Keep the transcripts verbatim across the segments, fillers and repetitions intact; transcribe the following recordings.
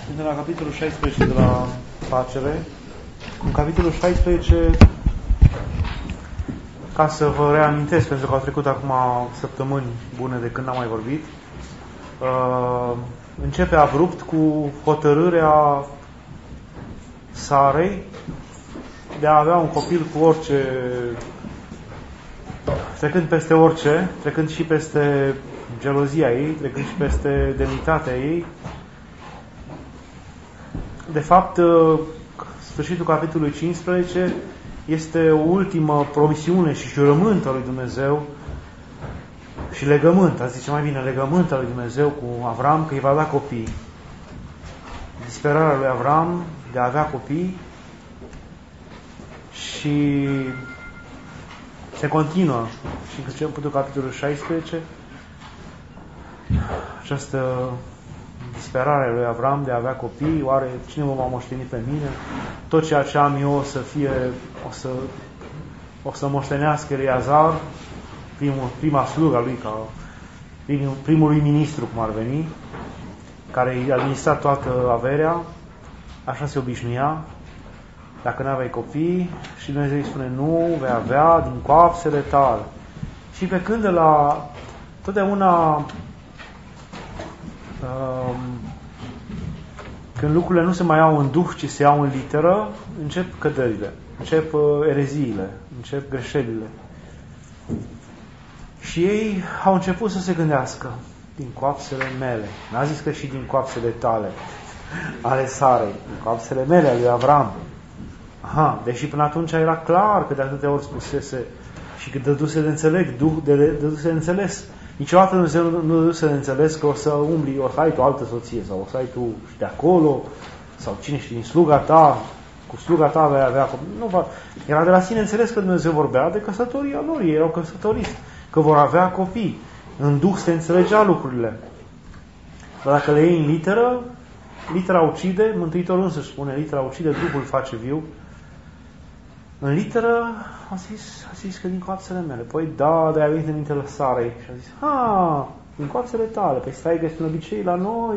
Suntem la capitolul șaisprezece de la Facere. În capitolul șaisprezece, ca să vă reamintesc, pentru că au trecut acum săptămâni bune de când n-am mai vorbit, uh, începe abrupt cu hotărârea Sarei de a avea un copil cu orice, trecând peste orice, trecând și peste gelozia ei, trecând și peste demnitatea ei. De fapt, sfârșitul capitolului cincisprezece este o ultimă promisiune și jurământ al lui Dumnezeu și legământ, a zice mai bine, legământ al lui Dumnezeu cu Avram, că îi va da copii. Disperarea lui Avram de a avea copii și se continuă și în începutul capitolului șaisprezece această disperare lui Avram de a avea copii. Oare cine mă va moșteni pe mine? Tot ceea ce am eu o să fie, o să, o să moștenească Eleazar, primul, prima slugă lui, ca primul, primului ministru, cum ar veni, care i-a administrat toată averea. Așa se obișnuia. Dacă n-aveai copii, și Dumnezeu îi spune, nu, vei avea din coapsele tale. Și pe când de la totdeauna când lucrurile nu se mai iau în duh, ci se iau în literă, încep cădările, încep ereziile, încep greșelile. Și ei au început să se gândească, din coapsele mele. N-a zis că și din coapsele tale, ale Sarei, din coapsele mele, ale lui Avram. Aha, deși până atunci era clar că de atâtea ori spusese și că dăduse de înțeleg, duh, de, dăduse de înțeles. Niciodată Dumnezeu nu dăduse de înțeles că o să umbli, o să ai tu o altă soție, sau o să ai tu și de acolo, sau cine știe, din sluga ta, cu sluga ta vei avea copii. Nu va. Era de la sine înțeles că Dumnezeu vorbea de căsătoria lor, ei erau căsătoriți, că vor avea copii. În duh se înțelegea lucrurile. Dar dacă le iei în literă, litera ucide, Mântuitorul însuși spune, litera ucide, Duhul face viu. În literă a zis, a zis că din coapsele mele. Păi da, de-aia a venit în mintele Sarei. Și a zis, ha, din coapsele tale. Păi stai că este un obicei la noi,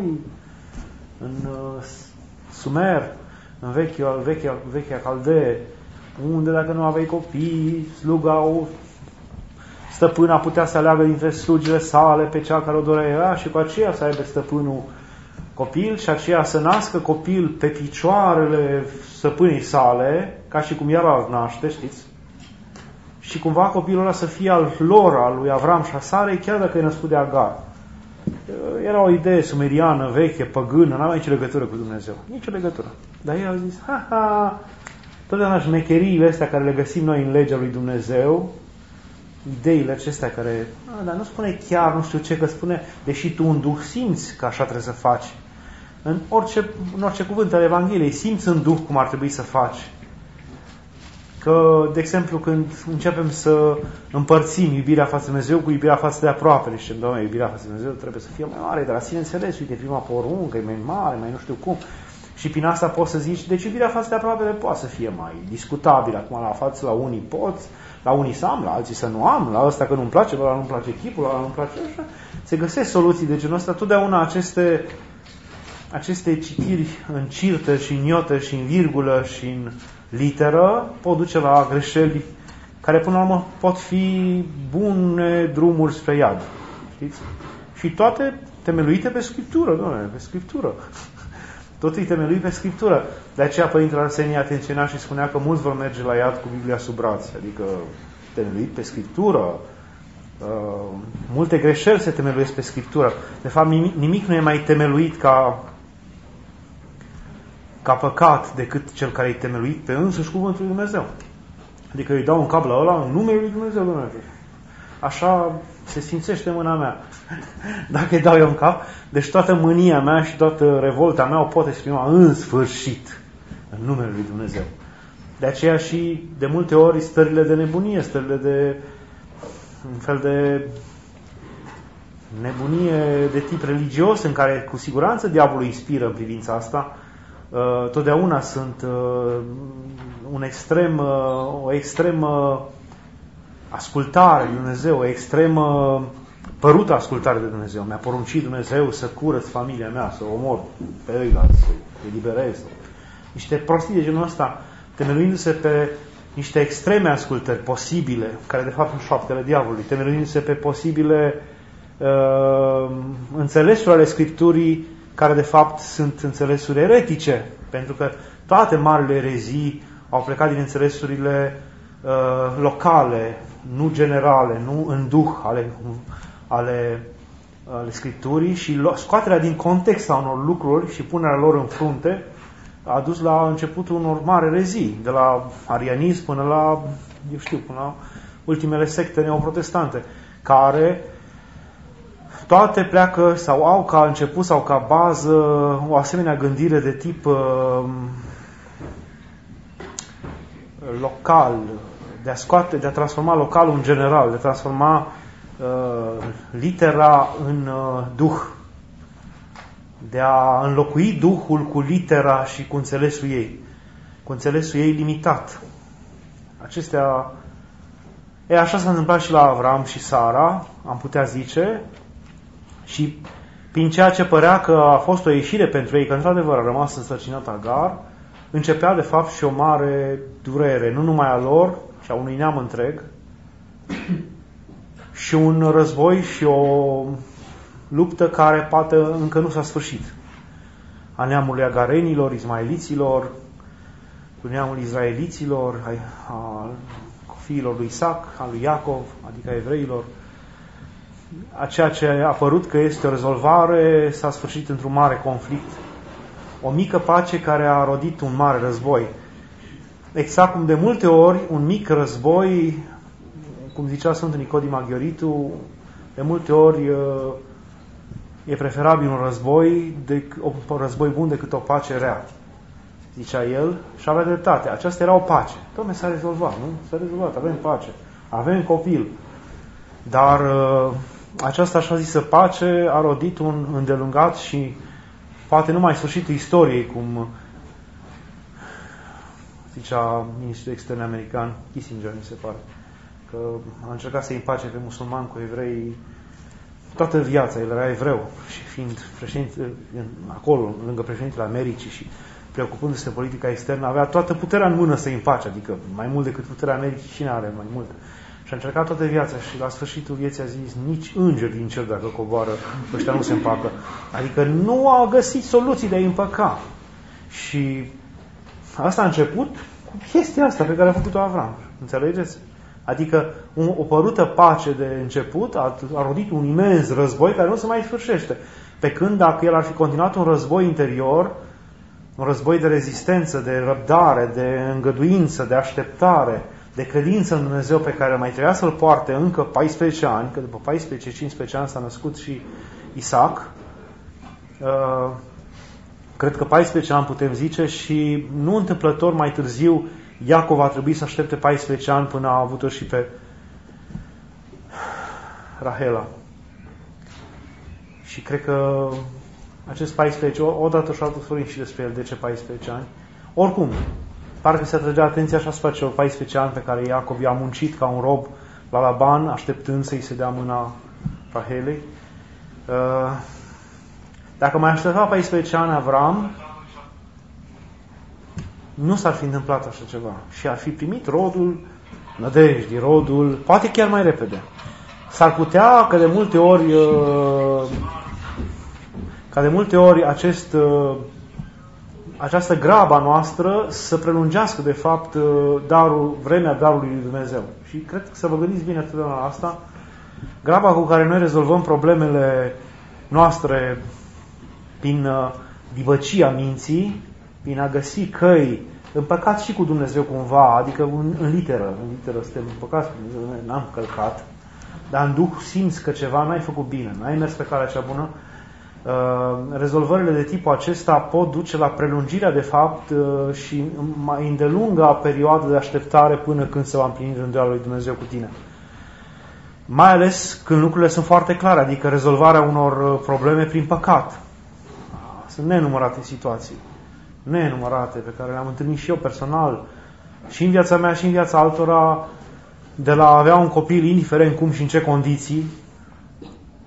în uh, Sumer, în vechea, vechea, vechea Caldee, unde dacă nu aveai copii, sluga, o stăpâna putea să aleagă dintre slugile sale pe cea care o dorea și cu aceea să aibă stăpânul copil și aceea să nască copil pe picioarele stăpânii sale, ca și cum ea l-ar naște, știți? Și cumva copilul ăla să fie al lor, al lui Avram și a Sarei, chiar dacă e născut de Agar. Era o idee sumeriană, veche, păgână, n-avea nicio legătură cu Dumnezeu. Nicio legătură. Dar ei au zis, ha, ha, totdeauna șmecheriile astea care le găsim noi în legea lui Dumnezeu, ideile acestea care, a, dar nu spune chiar nu știu ce, că spune, deși tu în duh simți că așa trebuie să faci. În orice, în orice cuvânt al Evangheliei simți în duh cum ar trebui să faci. Că, de exemplu, când începem să împărțim iubirea față de Dumnezeu cu iubirea față de aproapele și, Doamne, iubirea față de Dumnezeu trebuie să fie mai mare, de la sine înțeles, uite, prima poruncă e mai mare, mai nu știu cum. Și prin asta poți să zici, deci iubirea față de aproapele poate să fie mai discutabilă. Acum, la față, la unii poți, la unii să am, la alții să nu am, la ăsta că nu-mi place, la ăla nu-mi place chipul, la ăla nu-mi place așa. Se găsesc soluții de genul ăsta. Totdeauna aceste, aceste citiri în cirtă și în iotă și în virgulă și în literă pot duce la greșeli care până la urmă pot fi bune drumuri spre iad. Știți? Și toate temeluite pe Scriptură, doamne, pe Scriptură. Totul e temeluit pe Scriptură. De aceea Părintele Arsenie atenționa și spunea că mulți vor merge la iad cu Biblia sub braț. Adică temeluit pe Scriptură. Uh, multe greșeli se temeluiesc pe Scriptură. De fapt, nimic, nimic nu e mai temeluit ca ca păcat decât cel care e temeluit pe însuși cuvântul lui Dumnezeu. Adică îi dau un cap la ăla în numele lui Dumnezeu, Dumnezeu. Așa se simțește mâna mea. Dacă îi dau eu în cap, deci toată mânia mea și toată revolta mea o pot exprima în sfârșit în numele lui Dumnezeu. De aceea și de multe ori stările de nebunie, stările de un fel de nebunie de tip religios, în care cu siguranță diavolul inspiră în privința asta, totdeauna sunt un extrem, o extremă ascultare lui Dumnezeu, o extremă părut ascultare de Dumnezeu. Mi-a poruncit Dumnezeu să curăț familia mea, să o omor pe ăilalți, să eliberez. Niște prostii de genul ăsta, temeluindu-se pe niște extreme ascultări posibile, care de fapt sunt șoaptele diavolului, temeluindu-se pe posibile uh, înțelesuri ale Scripturii, care de fapt sunt înțelesuri eretice, pentru că toate marile erezii au plecat din înțelesurile uh, locale, nu generale, nu în duh ale, ale, ale Scripturii, și scoaterea din context a unor lucruri și punerea lor în frunte a dus la începutul unor mari erezii, de la arianism până la, eu știu, până la ultimele secte neoprotestante, care toate pleacă sau au ca început sau ca bază o asemenea gândire de tip uh, local, de a scoate, de a transforma localul în general, de a transforma uh, litera în uh, duh, de a înlocui duhul cu litera și cu înțelesul ei, cu înțelesul ei limitat. Acestea, e, așa s-a întâmplat și la Avram și Sara, am putea zice, și prin ceea ce părea că a fost o ieșire pentru ei, că într-adevăr a rămas însărcinat Agar, începea de fapt și o mare durere, nu numai a lor, ci a unui neam întreg, și un război și o luptă care poate încă nu s-a sfârșit. A neamului agarenilor, izmaeliților, cu neamul izraeliților, a fiilor lui Isaac, a lui Iacov, adică a evreilor. A ceea ce a părut că este o rezolvare s-a sfârșit într-un mare conflict. O mică pace care a rodit un mare război. Exact cum de multe ori un mic război, cum zicea Sfântul Nicodim Aghioritu, de multe ori e preferabil un război, de, un război bun decât o pace rea, zicea el, și avea dreptate. Aceasta era o pace. Dom'le, s-a rezolvat, nu? S-a rezolvat, avem pace, avem copil. Dar această așa zisă pace a rodit un îndelungat și poate numai sfârșitul istoriei, cum zicea ministrul extern american Kissinger, mi se pare, că a încercat să împace pe musulmani cu evrei toată viața. El era evreu și fiind președinte acolo, lângă președintele Americii și preocupându-se de politica externă, avea toată puterea în mână să împace, adică mai mult decât puterea Americii, cine are mai mult? Și a încercat toată viața și la sfârșitul vieții a zis, nici înger din cer dacă coboară, ăștia nu se împacă. Adică nu a găsit soluții de a împăca. Și asta a început cu chestia asta pe care a făcut-o Avram. Înțelegeți? Adică o părută pace de început a, a rodit un imens război care nu se mai sfârșește. Pe când dacă el ar fi continuat un război interior, un război de rezistență, de răbdare, de îngăduință, de așteptare, de credință în Dumnezeu pe care mai trebuia să-l poarte încă paisprezece ani, că după paisprezece cincisprezece ani s-a născut și Isaac, uh, cred că paisprezece ani putem zice, și nu întâmplător mai târziu Iacov a trebuit să aștepte paisprezece ani până a avut-o și pe Rahela. Și cred că acest paisprezece, odată și altă vorbim și despre el, de ce paisprezece ani. Oricum, parcă se atrăgea atenția și asupra celor paisprezece ani pe care Iacov i-a muncit ca un rob la Laban, așteptând să-i se dea mâna Rahelei. Dacă mai aștepta paisprezece ani Avram, nu s-ar fi întâmplat așa ceva. Și ar fi primit rodul nădejdii, rodul, poate chiar mai repede. S-ar putea că de multe ori ca de multe ori acest, această graba noastră să prelungească de fapt darul, vremea darului lui Dumnezeu. Și cred că să vă gândiți bine totdeauna la asta. Graba cu care noi rezolvăm problemele noastre prin dibăcia minții, prin a găsi căi împăcați și cu Dumnezeu cumva, adică în, în literă, în literă suntem împăcați cu Dumnezeu, n-am călcat, dar în Duh simți că ceva n-ai făcut bine, n-ai mers pe calea cea bună. Uh, rezolvările de tipul acesta pot duce la prelungirea de fapt uh, și mai îndelungă perioadă de așteptare până când se va împlini rânduiala lui Dumnezeu cu tine. Mai ales când lucrurile sunt foarte clare, adică rezolvarea unor probleme prin păcat. Sunt nenumărate situații, nenumărate, pe care le-am întâlnit și eu personal, și în viața mea și în viața altora, de la a avea un copil, indiferent cum și în ce condiții,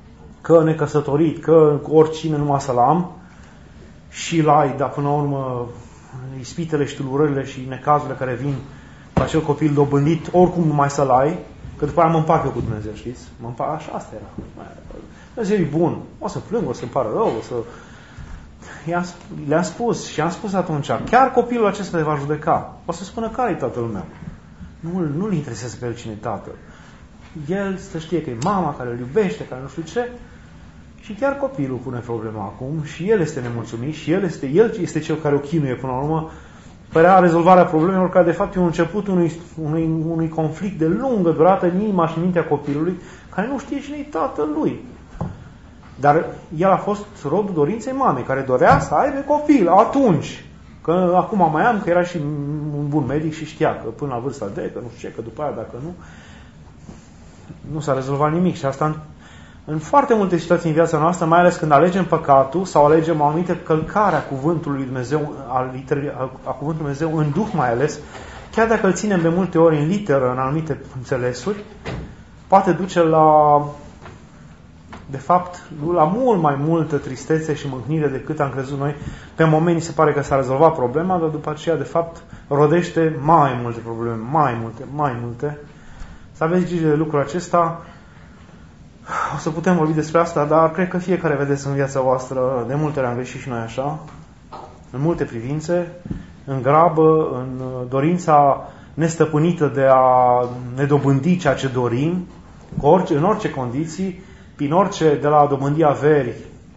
că necăsătorit, că oricine numai să-l am, și l-ai, dar până la urmă ispitele și tulburările și necazurile care vin cu acel copil dobândit, oricum numai să-l ai, că după aia mă împac eu cu Dumnezeu, știți? Mă împac, așa, asta era. Dumnezeu e bun, o să plâng, o să-mi pară rău, o să... Le-am spus și am spus atunci, chiar copilul acesta te va judeca. O să spună, care e tatăl meu? Nu, nu-l interesează pe el cine e tatăl. El să știe că e mama care îl iubește, care nu știu ce. Și chiar copilul pune problema acum și el este nemulțumit și el este, el este cel care o chinuie până la urmă. Părea rezolvarea problemelor care de fapt e un început unui, unui, unui conflict de lungă durată în inima și în mintea copilului care nu știe cine e tatăl lui. Dar el a fost rodul dorinței mamei, care dorea să aibă copil atunci. Că acum mai am, că era și un bun medic și știa că până la vârsta de, că nu știu ce, că după aia dacă nu, nu s-a rezolvat nimic. Și asta în, în foarte multe situații în viața noastră, mai ales când alegem păcatul sau alegem o anumită călcare a cuvântului Dumnezeu, a, a cuvântului Dumnezeu în duh mai ales, chiar dacă îl ținem de multe ori în literă, în anumite înțelesuri, poate duce la... de fapt, la mult mai multă tristețe și mâhnire decât am crezut noi. Pe moment se pare că s-a rezolvat problema, dar după aceea, de fapt, rodește mai multe probleme, mai multe, mai multe. Să aveți grijă de lucrul acesta. O să putem vorbi despre asta, dar cred că fiecare vedeți în viața voastră, de multe ori am greșit și noi așa, în multe privințe, în grabă, în dorința nestăpânită de a ne dobândi ceea ce dorim, în orice condiții, prin orice, de la a dobândi averi,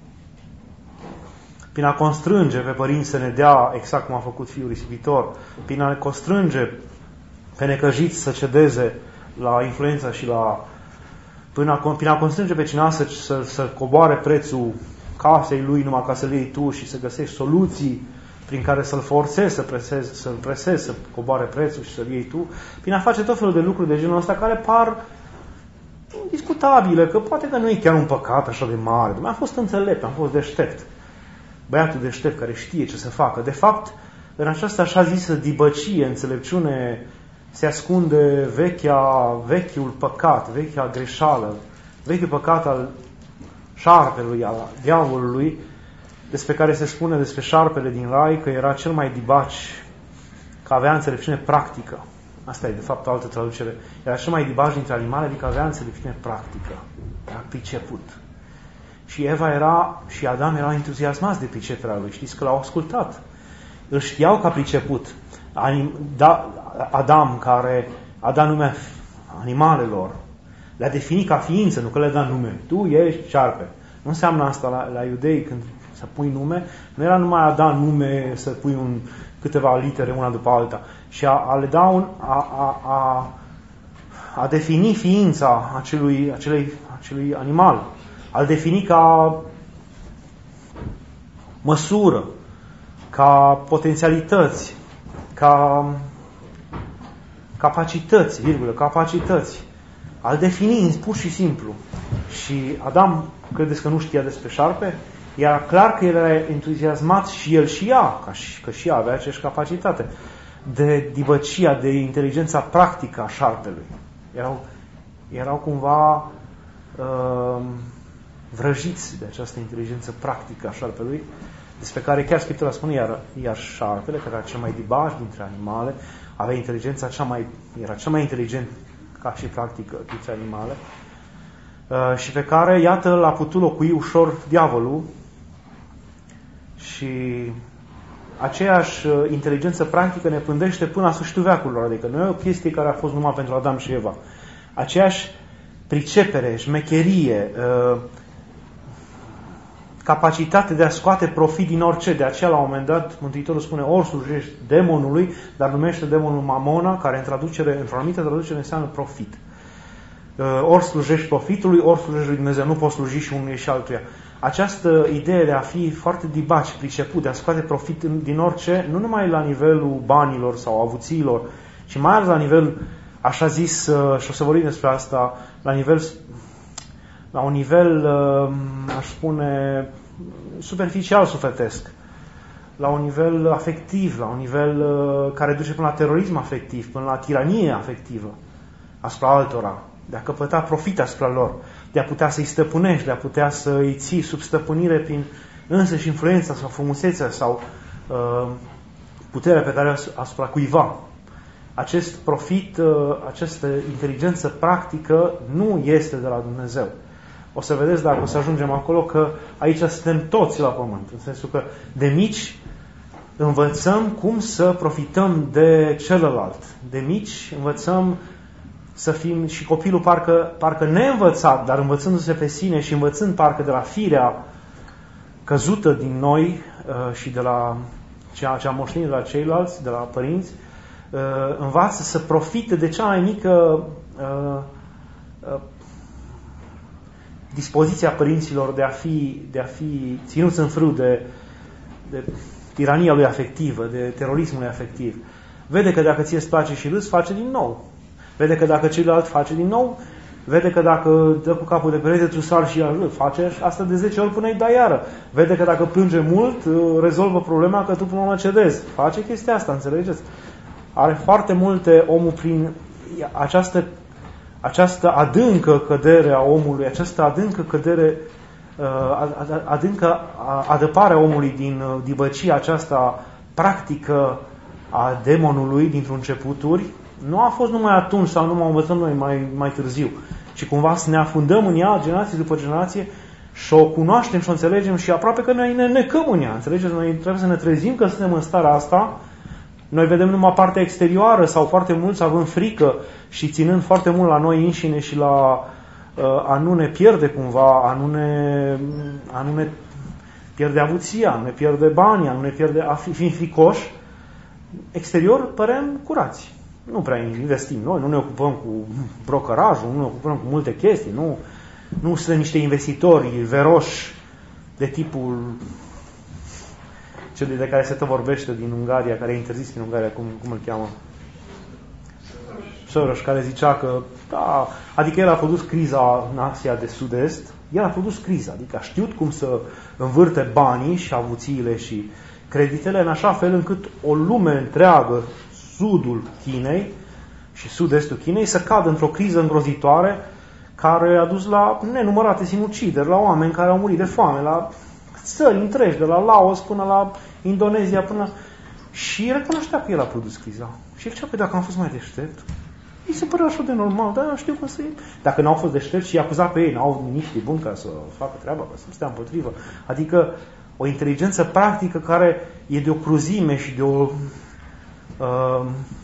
prin a constrânge pe părinți să ne dea, exact cum a făcut fiul risipitor, prin a ne constrânge pe necăjiți să cedeze la influența și la... prin a, prin a constrânge pe cineva să, să, să coboare prețul casei lui numai ca să-l iei tu și să găsești soluții prin care să-l forțezi, să presezi, să-l presezi, să coboare prețul și să-l iei tu, prin a face tot felul de lucruri de genul ăsta care par discutabile, că poate că nu e chiar un păcat așa de mare. Am fost înțelept, am fost deștept. Băiatul deștept care știe ce să facă. De fapt, în această așa zisă dibăcie, înțelepciune, se ascunde vechea, vechiul păcat, vechea greșeală, vechiul păcat al șarpelui, al diavolului, despre care se spune despre șarpele din rai că era cel mai dibaci, că avea înțelepciune practică. Asta e, de fapt, o altă traducere. Era cel mai dibaci dintre animale, adică avea înțelepciune practică. Era priceput. Și Eva era, și Adam erau entuziasmați de priceperea lui. Știți că l-au ascultat. Îl știau ca priceput. Anim, da, Adam, care a dat nume animalelor, le-a definit ca ființă, nu că le-a dat nume. Tu ești șarpe. Nu înseamnă asta la, la iudei, când să pui nume, nu era numai a da nume, să pui un, câteva litere una după alta, și a, a le da un, a, a, a, a defini ființa acelui, acelui, acelui animal, a-l defini ca măsură, ca potențialități, ca capacități, virgulă, capacități, a-l defini pur și simplu. Și Adam, credeți că nu știa despre șarpe? Era clar că el era entuziasmat și el și ea, ca și, că și ea avea aceeași capacitate, de dibăcia, de inteligența practică a șarpelui. Erau, erau cumva uh, vrăjiți de această inteligență practică a șarpelui, despre care chiar Scriptura spune, iar, iar șarpele, care era cel mai dibaș dintre animale, avea inteligența cea mai, era cel mai inteligent ca și practică dintre animale, uh, și pe care, iată, l-a putut locui ușor diavolul. Și aceeași inteligență practică ne pândește până la sfârșitul veacurilor, adică nu e o chestie care a fost numai pentru Adam și Eva. Aceeași pricepere, șmecherie, capacitate de a scoate profit din orice. De aceea, la un moment dat, Mântuitorul spune, ori slujești demonului, dar numește demonul Mamona, care în traducere, într-o anumită traducere înseamnă profit. Ori slujești profitului, ori slujești lui Dumnezeu. Nu poți sluji și unul și altuia. Această idee de a fi foarte dibaci, priceput, de a scoate profit din orice, nu numai la nivelul banilor sau avuțiilor, ci mai ales la nivel, așa zis, și o să vorbim despre asta, la nivel, la un nivel, aș spune, superficial sufletesc, la un nivel afectiv, la un nivel care duce până la terorism afectiv, până la tiranie afectivă asupra altora, de a căpăta profit asupra lor. de a putea să-i stăpânești, de a putea să-i ții sub stăpânire prin însăși influența sau frumusețea sau uh, puterea pe care o asupra cuiva. Acest profit, uh, această inteligență practică nu este de la Dumnezeu. O să vedeți dacă o să ajungem acolo că aici suntem toți la pământ, în sensul că de mici învățăm cum să profităm de celălalt. De mici învățăm să fim, și copilul parcă, parcă neînvățat, dar învățându-se pe sine și învățând parcă de la firea căzută din noi uh, și de la ceea ce am moștenit de la ceilalți, de la părinți, uh, învață să profite de cea mai mică uh, uh, dispoziția părinților de a fi, de a fi ținuți în frâu de, de tirania lui afectivă, de terorismul lui afectiv. Vede că dacă ție îți place și râs, face din nou. Vede că dacă celălalt face din nou, vede că dacă dă cu capul de perete, tu sar și el face asta de zece ori până îi dai iară. Vede că dacă plânge mult, rezolvă problema că tu până la cedezi. Face chestia asta, înțelegeți? Are foarte multe, omul prin această, această adâncă cădere a omului, această adâncă cădere, adâncă adăpare a omului din dibăcia aceasta practică a demonului dintr-un începuturi, nu a fost numai atunci sau numai învățăm noi mai, mai târziu, ci cumva să ne afundăm în ea generație după generație și o cunoaștem și o înțelegem și aproape că noi ne necăm în ea. Înțelegeți? Noi trebuie să ne trezim că suntem în starea asta. Noi vedem numai partea exterioară sau foarte mulți având frică și ținând foarte mult la noi înșine și la uh, a nu ne pierde cumva, a nu ne, a nu ne pierde avuția, a nu ne pierde banii, a nu ne pierde, a fi, fiind fricoși. Exterior părem curați. Nu prea investim noi, nu ne ocupăm cu brokerajul, nu ne ocupăm cu multe chestii, nu, nu suntem niște investitori veroși de tipul celui de care se tot vorbește din Ungaria, care e interzis din Ungaria, cum, cum îl cheamă? Soros, care zicea că, da, adică el a produs criza în Asia de Sud-Est, el a produs criza, adică a știut cum să învârte banii și avuțiile și creditele în așa fel încât o lume întreagă, sudul Chinei și sud-estul Chinei, să cadă într-o criză îngrozitoare care a dus la nenumărate sinucideri, la oameni care au murit de foame, la țări întregi, de la Laos până la Indonezia, până la... Și recunoștea că el a produs criza. Și el zicea, păi dacă am fost mai deștept, îi se părea așa de normal, dar știu cum să e. Dacă n-au fost deștepți și i-a acuzat pe ei, n-au miniștri buni ca să facă treaba, ca să stea împotrivă. Adică o inteligență practică care e de o cruzime și de o uh,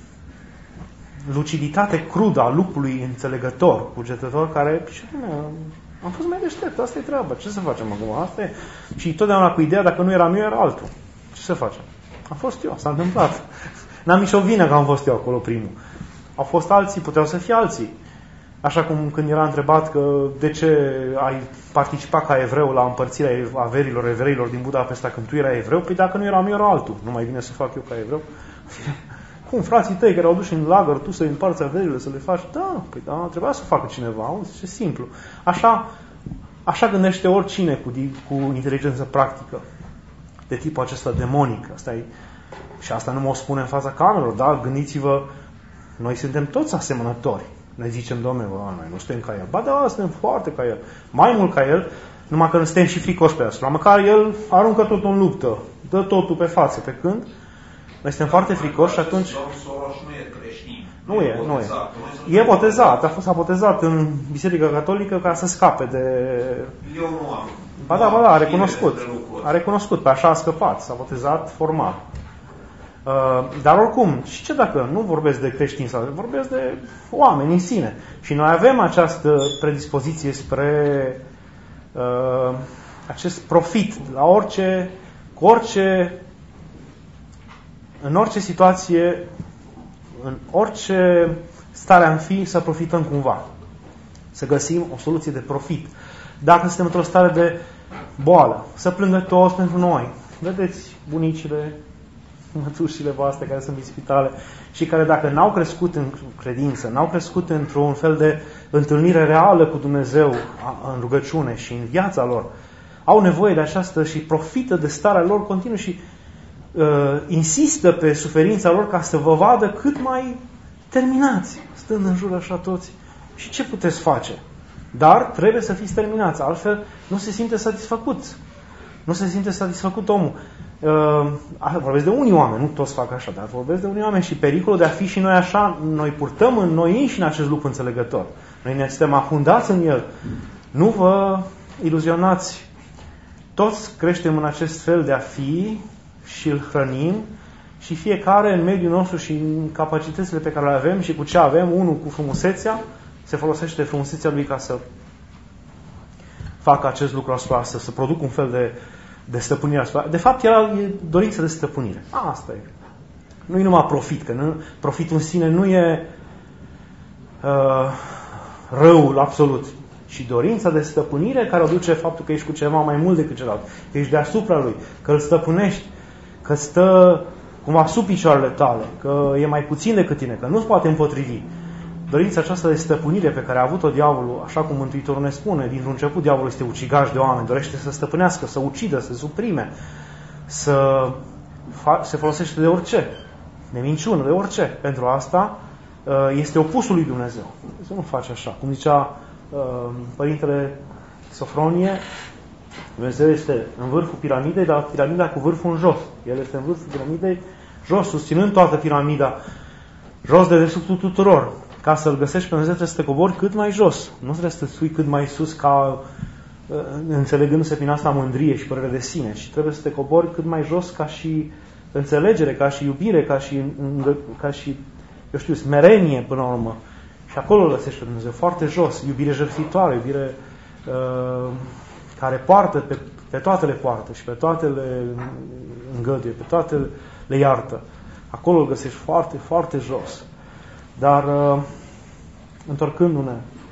luciditate crudă a lupului înțelegător, cugetător, care, și bine, am fost mai deștept, asta e treaba, ce să facem acum? Asta e. Și totdeauna cu ideea, dacă nu eram eu, era altul. Ce să facem? Am fost eu, s-a întâmplat. N-am nicio vină că am fost eu acolo primul. Au fost alții, puteau să fie alții. Așa cum când era întrebat că de ce ai participat ca evreu la împărțirea averilor evreilor din Budapesta când tu erai evreu, păi dacă nu eram eu, era altul. Nu mai bine să fac eu ca evreu? Cum, frații tăi care au dus în lagăr, tu să-i împarți averile, să le faci? Da, păi da, trebuia să facă cineva, auzi, ce simplu. Așa, așa gândește oricine cu, cu inteligență practică, de tipul acesta demonic. Asta e, și asta nu mă o spune în fața camerelor, dar gândiți-vă, noi suntem toți asemănători. Ne zicem, Doamne, bă, noi nu suntem ca El. Ba da, suntem foarte ca El. Mai mult ca El, numai că nu suntem și fricoși pe asta. Măcar El aruncă totul în luptă, dă totul pe față, pe când noi suntem foarte fricoși și atunci... Soros nu e creștin. Nu e, nu e. E botezat, a fost botezat în Biserica Catolică ca să scape de... Eu nu am. Ba da, ba da, a recunoscut. A recunoscut, pe așa a scăpat, s-a botezat formal. Uh, dar oricum, și ce dacă nu vorbesc de creștini, sau vorbesc de oameni în sine. Și noi avem această predispoziție spre uh, acest profit la orice, cu orice, în orice situație, în orice stare am fi, să profităm cumva. Să găsim o soluție de profit. Dacă suntem într-o stare de boală, să plângă toți pentru noi. Vedeți bunicile, mătușile voastre care sunt în spitale și care dacă n-au crescut în credință, n-au crescut într-un fel de întâlnire reală cu Dumnezeu în rugăciune și în viața lor, au nevoie de aceasta și profită de starea lor continuă și uh, insistă pe suferința lor ca să vă vadă cât mai terminați, stând în jur așa toți. Și ce puteți face? Dar trebuie să fiți terminați, altfel nu se simte satisfăcut. Nu se simte satisfăcut omul. Uh, vorbesc de unii oameni, nu toți fac așa, dar vorbesc de unii oameni și pericolul de a fi și noi așa, noi purtăm în noi înșine acest lucru înțelegător. Noi ne suntem afundați în el. Nu vă iluzionați. Toți creștem în acest fel de a fi și îl hrănim și fiecare în mediul nostru și în capacitățile pe care le avem și cu ce avem, unul cu frumusețea, se folosește de frumusețea lui ca să facă acest lucru asupra, să, să producă un fel de, de stăpânire asupra. De fapt, era dorință de stăpânire. A, asta e. Nu e numai profit, că nu, profitul în sine nu e uh, răul absolut, și dorința de stăpânire care o duce faptul că ești cu ceva mai mult decât celălalt, că ești deasupra lui, că îl stăpânești, că stă cumva sub picioarele tale, că e mai puțin decât tine, că nu-ți poate împotrivi. Dorința aceasta de stăpânire pe care a avut-o diavolul, așa cum Mântuitorul ne spune, dintr-un început diavolul este ucigaș de oameni, dorește să stăpânească, să ucidă, să suprime, să fa- se folosește de orice, de minciună, de orice. Pentru asta este opusul lui Dumnezeu. Dumnezeu nu face așa. Cum zicea Părintele Sofronie, Dumnezeu este în vârful piramidei, dar piramida cu vârful în jos. El este în vârful piramidei jos, susținând toată piramida, jos de desubtul tuturor. Ca să-L găsești pe Dumnezeu trebuie să te cobori cât mai jos. Nu trebuie să te sui cât mai sus, ca înțelegându-se prin asta mândrie și părere de sine, ci trebuie să te cobori cât mai jos ca și înțelegere, ca și iubire, ca și, ca și eu știu, smerenie până la urmă. Și acolo îl găsește Dumnezeu, foarte jos, iubire jertfitoare, iubire uh, care poartă, pe, pe toate le poartă și pe toate le îngăduie, pe toate le iartă. Acolo îl găsești foarte, foarte jos. Dar, uh, întorcându-ne,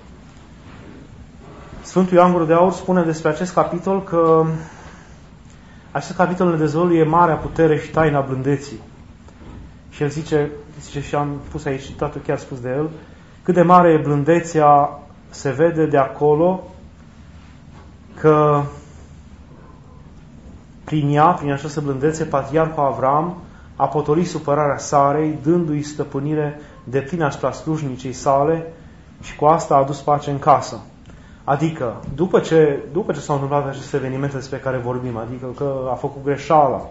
Sfântul Ioan Gură de Aur spune despre acest capitol că acest capitol ne dezvăluie marea putere și taina blândeții. Și el zice, zice și am pus aici citatul chiar spus de el, cât de mare e blândețea se vede de acolo că prin ea, prin această blândețe, patriarhul Avram a potolit supărarea Sarei, dându-i stăpânire deplină asupra slujnicei sale și cu asta a adus pace în casă. Adică, după ce, după ce s-au întâmplat aceste evenimente despre care vorbim, adică că a făcut greșeala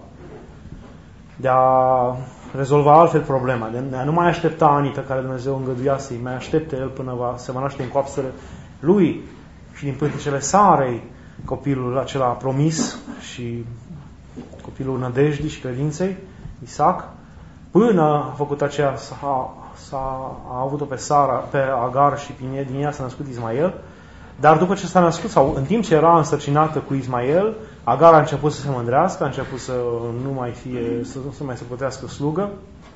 de a rezolva altfel problema, de a nu mai aștepta anii pe care Dumnezeu îngăduia să-i mai aștepte el până va, se va naște în coapsele lui și din pântecele Sarei copilul acela promis și copilul nădejdii și credinței, Isaac, până a făcut aceea, s-a, s-a, a avut-o pe Sara, pe Agar și din ea s-a născut Ismael. Dar după ce s-a născut, sau în timp ce era însărcinată cu Ismael, Agar a început să se mândrească, a început să nu mai fie, să nu se mai socotească slugă,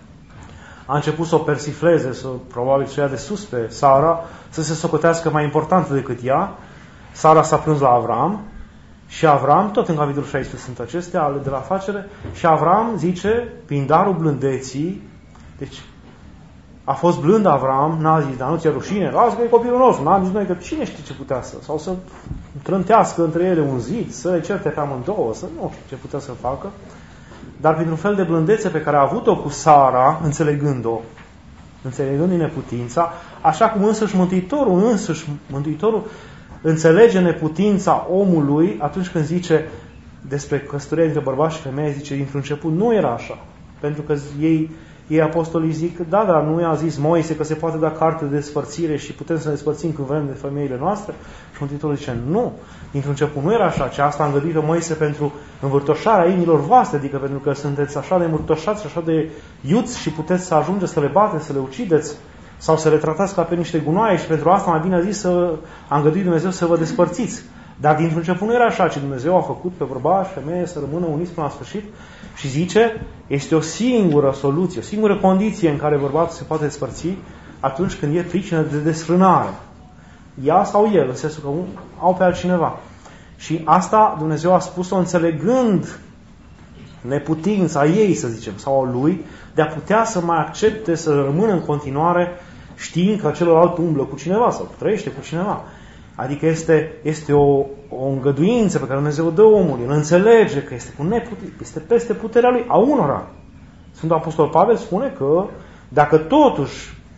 a început să o persifleze, să, probabil să o ia de sus pe Sara, să se socotească mai importantă decât ea. Sara s-a plâns la Avram și Avram, tot în capitolul șaisprezece sunt acestea, ale de la facere, și Avram zice, prin darul blândeții, deci a fost blând Avram, n-a zis, dar nu ți-e rușine, lasă că e copilul nostru, n-am zis noi că cine știe ce putea să, sau să trântească între ele un zid, să le certe pe amândouă, să nu știu ce putea să facă, dar printr-un fel de blândețe pe care a avut-o cu Sara, înțelegând-o, înțelegând-i neputința, așa cum însăși Mântuitorul, însăși Mântuitorul înțelege neputința omului atunci când zice despre căsătoria dintre bărbați și femeie, zice, dintr-un început nu era așa, pentru că ei Ei apostolii zic, da, dar nu i-a zis Moise că se poate da carte de despărțire și putem să ne despărțim când vrem de femeile noastre? Și Mântuitorul zice, nu, dintr-un început nu era așa, ci asta a îngăduit Moise pentru învârtoșarea inimilor voastre, adică pentru că sunteți așa de învârtoșați, așa de iuți și puteți să ajungeți să le bateți, să le ucideți sau să le tratați ca pe niște gunoaie și pentru asta mai bine a zis să a îngăduit Dumnezeu să vă despărțiți. Dar dintr-un început nu era așa, ci Dumnezeu a făcut pe bărbați și femeie să rămână uniți până la sfârșit și zice, este o singură soluție, o singură condiție în care bărbatul se poate despărți atunci când e pricină de desfrânare. Ea sau el, în sensul că au pe altcineva. Și asta Dumnezeu a spus-o înțelegând neputința ei, să zicem, sau a lui, de a putea să mai accepte, să rămână în continuare știind că celălalt umblă cu cineva sau trăiește cu cineva. Adică este, este o, o îngăduință pe care Dumnezeu o dă omului. El înțelege că este, cu neputin, este peste puterea lui, a unora. Sfântul Apostol Pavel spune că dacă totuși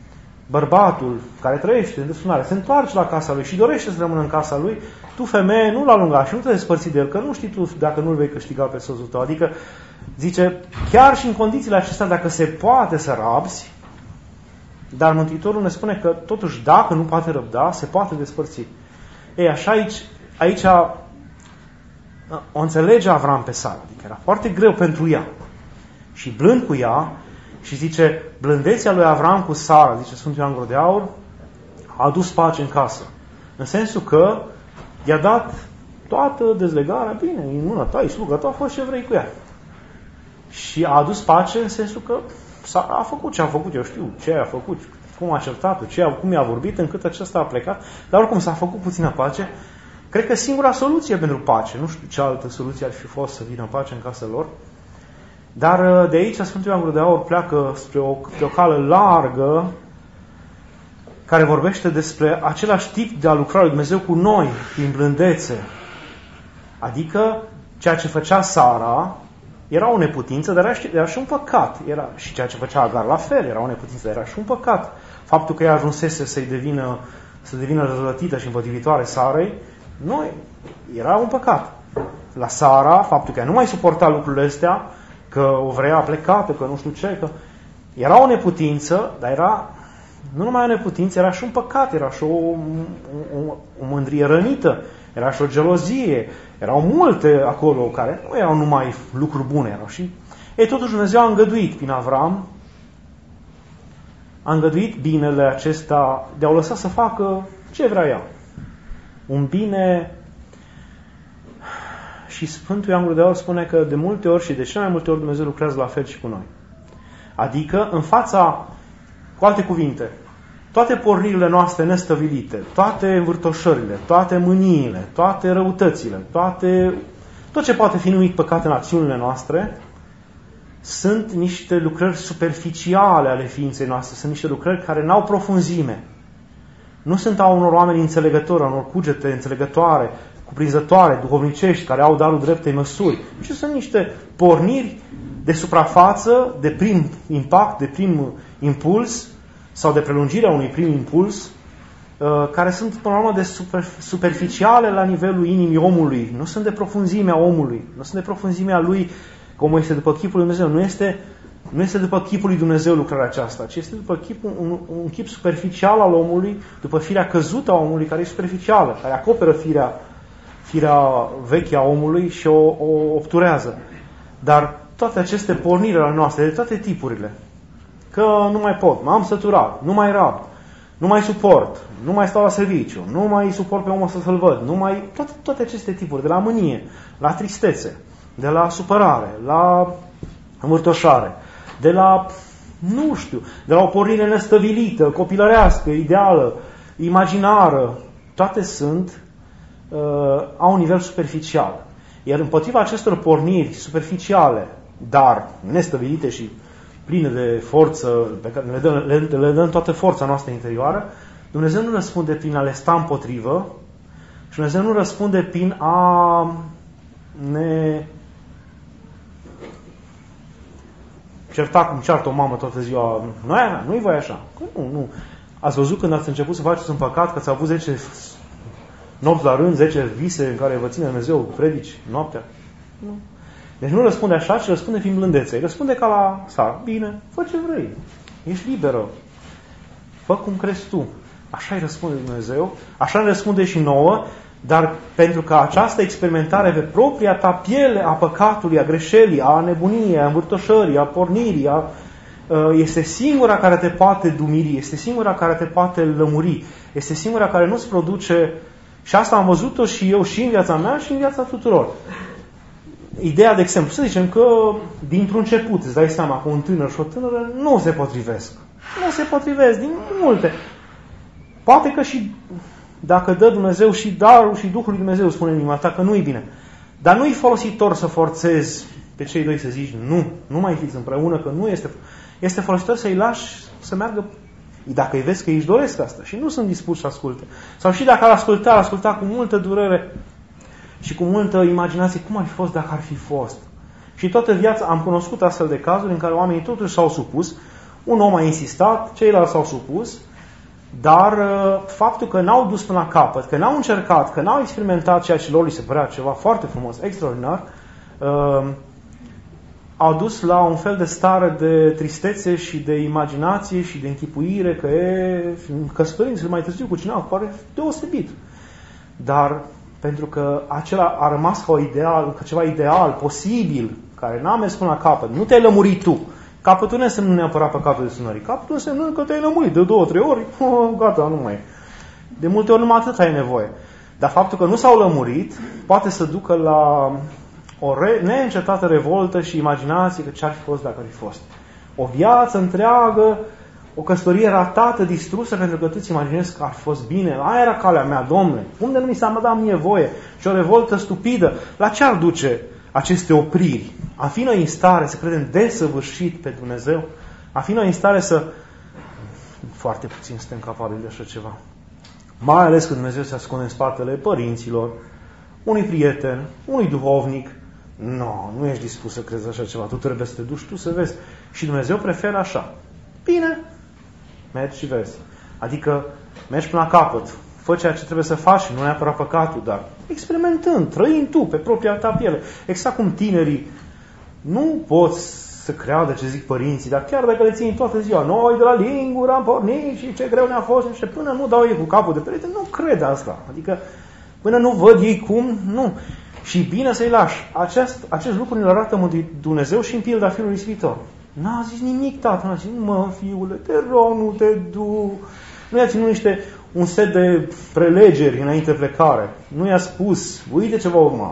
bărbatul care trăiește în desfrânare se întoarce la casa lui și dorește să rămână în casa lui, tu, femeie, nu-l alunga și nu te despărți de el, că nu știi tu dacă nu-l vei câștiga pe soțul tău. Adică, zice, chiar și în condițiile acestea, dacă se poate să rabzi, dar Mântuitorul ne spune că, totuși, dacă nu poate răbda, se poate despărți. Ei, așa aici, aici o înțelege Avram pe Sara, adică era foarte greu pentru ea. Și blând cu ea, și zice, blândețea lui Avram cu Sara, zice Sfântul Ioan Gură de Aur, a adus pace în casă. În sensul că i-a dat toată dezlegarea, bine, în mâna ta, e sluga ta, a fost ce vrei cu ea. Și a adus pace în sensul că Sara a făcut ce a făcut, eu știu ce a făcut, cum a certat-o, ce a, cum i-a vorbit, încât acesta a plecat, dar oricum s-a făcut puțină pace. Cred că singura soluție pentru pace, nu știu ce altă soluție ar fi fost să vină pace în casă lor, dar de aici Sfântul Ioan Gură de Aur pleacă spre o, spre o cale largă care vorbește despre același tip de a lucra lui Dumnezeu cu noi, prin blândețe. Adică ceea ce făcea Sara era o neputință, dar era și, era și un păcat. Era, și ceea ce făcea Agar la fel, era o neputință, dar era și un păcat. Faptul că ea ajunsese să-i devină, să devină răzvătită și împotrivitoare Sarei, nu, era un păcat. La Sara, faptul că ea nu mai suporta lucrurile astea, că o vrea plecată, că nu știu ce, că era o neputință, dar era nu numai o neputință, era și un păcat, era și o, o, o, o mândrie rănită, era și o gelozie, erau multe acolo care nu erau numai lucruri bune, erau și... Ei, totuși Dumnezeu a îngăduit prin Avram, a îngăduit binele acesta de a o lăsa să facă ce vrea ea. Un bine. Și Sfântul Ioan Gură de Aur spune că de multe ori și de cele mai multe ori Dumnezeu lucrează la fel și cu noi. Adică în fața, cu alte cuvinte, toate pornirile noastre nestăvilite, toate învârtoșările, toate mâniile, toate răutățile, toate, tot ce poate fi numit păcat în acțiunile noastre, sunt niște lucrări superficiale ale ființei noastre, sunt niște lucrări care n-au profunzime. Nu sunt a unor oameni înțelegători, a unor cugete înțelegătoare, cuprinzătoare, duhovnicești, care au darul dreptei măsuri, ci sunt niște porniri de suprafață, de prim impact, de prim impuls, sau de prelungirea unui prim impuls, care sunt, până la urmă, de super, superficiale la nivelul inimii omului. Nu sunt de profunzimea omului, nu sunt de profunzimea lui, cum este după chipul lui Dumnezeu. Nu este, nu este după chipul lui Dumnezeu lucrarea aceasta, ci este după chipul, un, un chip superficial al omului, după firea căzută a omului, care e superficială, care acoperă firea, firea veche a omului și o, o obturează. Dar toate aceste porniri ale noastre, de toate tipurile, că nu mai pot, m-am săturat, nu mai rab, nu mai suport, nu mai stau la serviciu, nu mai suport pe omul să-l văd, nu mai... Toate, toate aceste tipuri, de la mânie, la tristețe, de la supărare, la învârtoșare, de la, nu știu, de la o pornire nestăvilită, copilărească, ideală, imaginară, toate sunt, uh, au un nivel superficial. Iar împotriva acestor porniri superficiale, dar nestăvilite și pline de forță, pe care le dăm, le, le dăm toată forța noastră interioară, Dumnezeu nu răspunde prin a le sta împotrivă și Dumnezeu nu răspunde prin a ne certa cum ceartă o mamă toată ziua. Nu e mea, nu-i voi așa. Nu, nu. Ați văzut când ați început să faceți un păcat, că ați avut zece nopți la rând, zece vise în care vă ține Dumnezeu predici noaptea? Nu. Deci nu răspunde așa, ci răspunde prin blândețe. Îi răspunde ca la Sara. Bine, fă ce vrei. Ești liberă. Fă cum crezi tu. Așa îi răspunde Dumnezeu. Așa ne răspunde și nouă. Dar pentru că această experimentare pe propria ta piele a păcatului, a greșelii, a nebuniei, a învârtoșării, a pornirii, a, este singura care te poate dumiri, este singura care te poate lămuri, este singura care nu-ți produce... Și asta am văzut-o și eu și în viața mea și în viața tuturor. Ideea, de exemplu, să zicem că dintr-un început îți dai seama că un tânăr și o tânără nu se potrivesc. Nu se potrivesc din multe. Poate că și dacă dă Dumnezeu și darul și Duhul lui Dumnezeu, spune în inima ta că nu-i bine. Dar nu-i folositor să forțezi pe cei doi să zici nu, nu mai fiți împreună, că nu este... Este folositor să-i lași să meargă, dacă îi vezi că își doresc asta și nu sunt dispuși să asculte. Sau și dacă ar asculta, ar asculta cu multă durere și cu multă imaginație, cum ar fi fost dacă ar fi fost. Și toată viața am cunoscut astfel de cazuri în care oamenii totuși s-au supus, un om a insistat, ceilalți s-au supus Dar faptul că n-au dus până la capăt, că n-au încercat, că n-au experimentat ceea ce lor li se părea ceva foarte frumos, extraordinar, au dus la un fel de stare de tristețe și de imaginație și de închipuire că e căsătorindu-se mai târziu cu cineva, pare deosebit. Dar pentru că acela a rămas ca, o ideal, ca ceva ideal, posibil, care n-a mers până la capăt, nu te-ai lămurit tu. Capătul nu înseamnă neapărat păcatul de sânării. Capătul înseamnă că te-ai lămurit de două, trei ori, oh, gata, nu mai e. De multe ori numai atât ai nevoie. Dar faptul că nu s-au lămurit poate să ducă la o re- neîncetată revoltă și imaginație că ce-ar fi fost dacă ar fi fost. O viață întreagă, o căsătorie ratată, distrusă, pentru că tu îți imaginezi că ar fi fost bine. Aia era calea mea, Domnule. Unde nu mi s-a dat mie voie? Și o revoltă stupidă. La ce ar duce aceste opriri? A fi noi în stare să credem desăvârșit pe Dumnezeu? A fi noi în stare să... Foarte puțin suntem capabili de așa ceva. Mai ales când Dumnezeu se ascunde în spatele părinților, unui prieten, unui duhovnic. Nu, no, nu ești dispus să crezi așa ceva. Tu trebuie să te duci tu să vezi. Și Dumnezeu preferă așa. Bine, mergi și vezi. Adică mergi până la capăt. Fă ceea ce trebuie să faci, nu neapărat păcatul, dar experimentând, trăind tu pe propria ta piele. Exact cum tinerii nu poți să creadă ce zic părinții, dar chiar dacă le țin toată ziua, noi de la lingură am pornit și ce greu ne-a fost, și până nu dau ei cu capul de perete, nu cred asta. Adică până nu văd ei cum, nu. Și bine să-i lași. Acest, acest lucru ne arată Dumnezeu și în pilda Fiului Ispitor. N-a zis nimic, tată, n-a zis, mă, fiule, te rog, nu te du. Nu i-a ținut niște, un set de prelegeri înainte plecare. Nu i-a spus, uite ce va urma.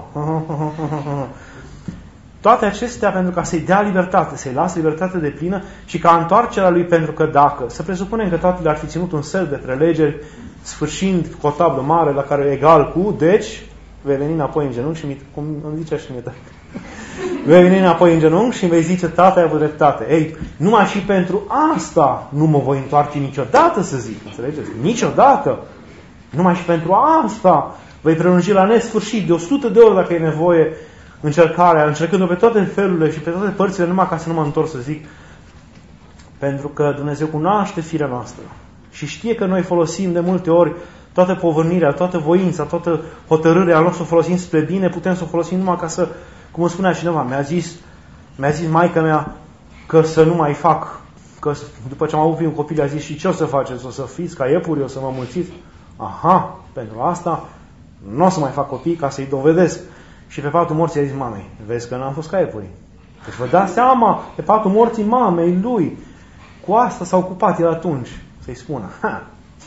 Toate acestea pentru ca să-i dea libertate, să-i lasă libertate de plină și ca întoarcerea lui, pentru că dacă, să presupunem că tatăl ar fi ținut un set de prelegeri, sfârșind cu o tablă mare la care e egal cu, deci, vei veni înapoi în genunchi și mi, cum îmi zicea și mie, vei veni înapoi în genunchi și îmi vei zice, tata, ai avut dreptate. Ei, numai și pentru asta nu mă voi întoarce niciodată, să zic. Înțelegeți? Niciodată. Numai și pentru asta vei prelungi la nesfârșit, de o sută de ori dacă e nevoie, încercarea, încercând-o pe toate felurile și pe toate părțile, numai ca să nu mă întorc să zic. Pentru că Dumnezeu cunoaște firea noastră și știe că noi folosim de multe ori toată povărnirea, toată voința, toată hotărârea lor să o folosim spre bine, putem să o folosim numai ca să, cum îmi spunea cineva, mi-a zis, mi-a zis maica mea că să nu mai fac, că după ce am avut un copil, a zis, și ce o să faceți? O să fiți ca iepuri, o să mă mulțiți? Aha, pentru asta nu o să mai fac copii ca să-i dovedesc. Și pe patul morții a zis mamei, vezi că n-am fost ca iepuri. Deci vă dați seama, pe patul morții mamei lui, cu asta s-a ocupat el atunci, să-i spună. Ha.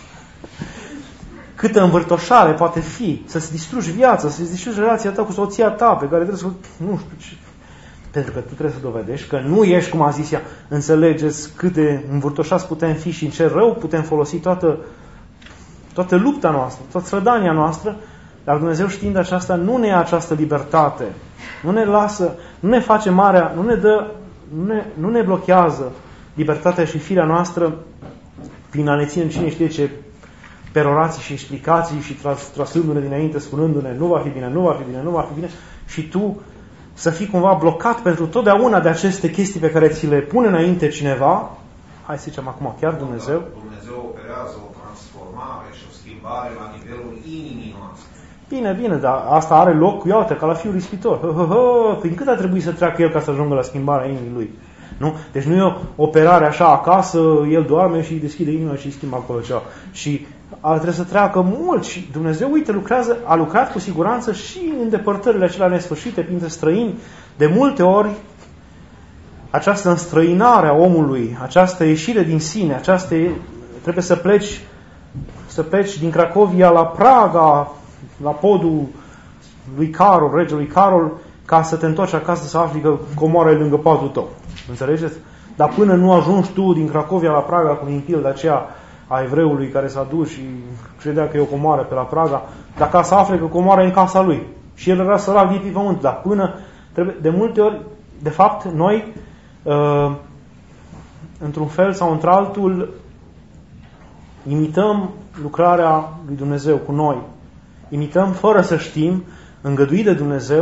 Câtă învârtoșare poate fi să-ți distrugi viața, să-ți distrugi relația ta cu soția ta, pe care trebuie să... Nu știu ce... Pentru că tu trebuie să dovedești că nu ești, cum a zis ea, înțelegeți cât de învârtoșați putem fi și în ce rău putem folosi toată, toată lupta noastră, toată strădania noastră, dar Dumnezeu, știind aceasta, nu ne ia această libertate, nu ne lasă, nu ne face marea, nu ne dă, nu ne, nu ne blochează libertatea și firea noastră prin a ne ține cine știe ce perorații și explicații și tras, trasându-ne dinainte, spunându-ne nu va fi bine, nu va fi bine, nu va fi bine, și tu să fii cumva blocat pentru totdeauna de aceste chestii pe care ți le pune înainte cineva. Hai să zicem acum, chiar Dumnezeu. Dumnezeu operează o transformare și o schimbare la nivelul inimii noastre. Bine, bine, dar asta are loc, iată, ca la Fiul Ispitor. Prin cât a trebuit să treacă el ca să ajungă la schimbarea inimii lui? Nu? Deci nu e o operare așa acasă, el doarme și deschide inima și schimbă acolo ceva. Și a, trebuie să treacă mult și Dumnezeu, uite, lucrează, a lucrat cu siguranță și în depărtările acelea nesfârșite, printre străini. De multe ori, această înstrăinare a omului, această ieșire din sine, această, trebuie să pleci, să pleci din Cracovia la Praga, la podul lui Carol, regelui Carol, ca să te întorci acasă să afli că comoara e lângă patul tău. Înțelegeți? Dar până nu ajungi tu din Cracovia la Praga, cum e în pilda aceea a evreului care s-a dus și credea că e o comoară pe la Praga, dar ca să afle că comoara e în casa lui. Și el era sărac de pe pământ. Dar până, trebuie, de multe ori, de fapt, noi, uh, într-un fel sau într-altul, imităm lucrarea lui Dumnezeu cu noi. Imităm fără să știm, îngăduit de Dumnezeu,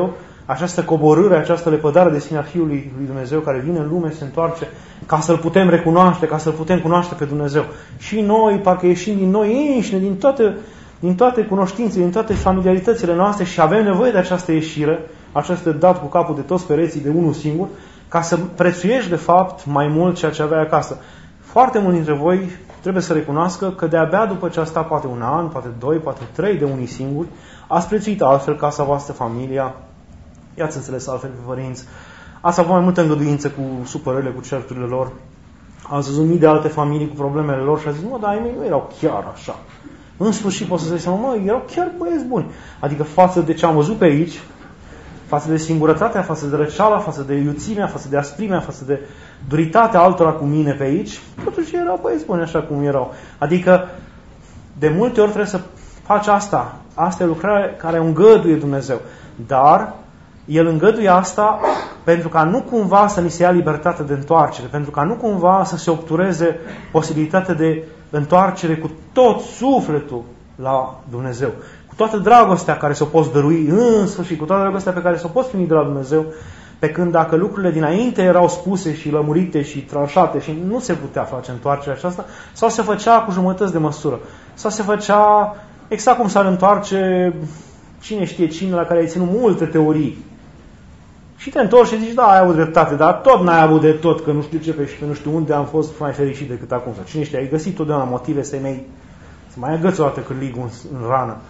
această coborâre, această lepădare de sine a Fiului lui Dumnezeu care vine în lume, se întoarce ca să-L putem recunoaște, ca să-L putem cunoaște pe Dumnezeu. Și noi, parcă ieșim din noi înșine, din toate, din toate cunoștințele, din toate familiaritățile noastre și avem nevoie de această ieșire, această dat cu capul de toți pereții de unul singur, ca să prețuiești de fapt mai mult ceea ce aveai acasă. Foarte mulți dintre voi trebuie să recunoască că de-abia după ce a stat poate un an, poate doi, poate trei de unii singuri, ați prețuit altfel casa voastră, familia, i-ați înțeles altfel pe părinți, ați avut mai multă îngăduință cu supărările, cu certurile lor, ați văzut mii de alte familii cu problemele lor și ați zis, mă, dar ai mei nu erau chiar așa. În sfârșit poți să zici, mă, erau chiar băieți buni. Adică față de ce am văzut pe aici, față de singurătatea, față de răceala, față de iuțimea, față de asprimea, față de duritatea altora cu mine pe aici, totuși erau băieți buni așa cum erau. Adică de multe ori trebuie să faci asta. Asta e lucrarea care îngăduie Dumnezeu. Dar El îngăduie asta pentru ca nu cumva să ni se ia libertatea de întoarcere, pentru ca nu cumva să se obtureze posibilitatea de întoarcere cu tot sufletul la Dumnezeu. Cu toată dragostea care s-o poți dărui în sfârșit, cu toată dragostea pe care s-o poți primi de la Dumnezeu, pe când dacă lucrurile dinainte erau spuse și lămurite și tranșate și nu se putea face întoarcerea aceasta, sau se făcea cu jumătăți de măsură, sau se făcea exact cum s-ar întoarce cine știe cine la care ai ținut multe teorii. Și te întorci și zici, da, ai avut dreptate, dar tot n-ai avut de tot, că nu știu ce pe și pe nu știu unde am fost mai fericit decât acum. Sau cine știe, ai găsit totdeauna motive să mai, să mai agăți o dată cârligul în, în rană.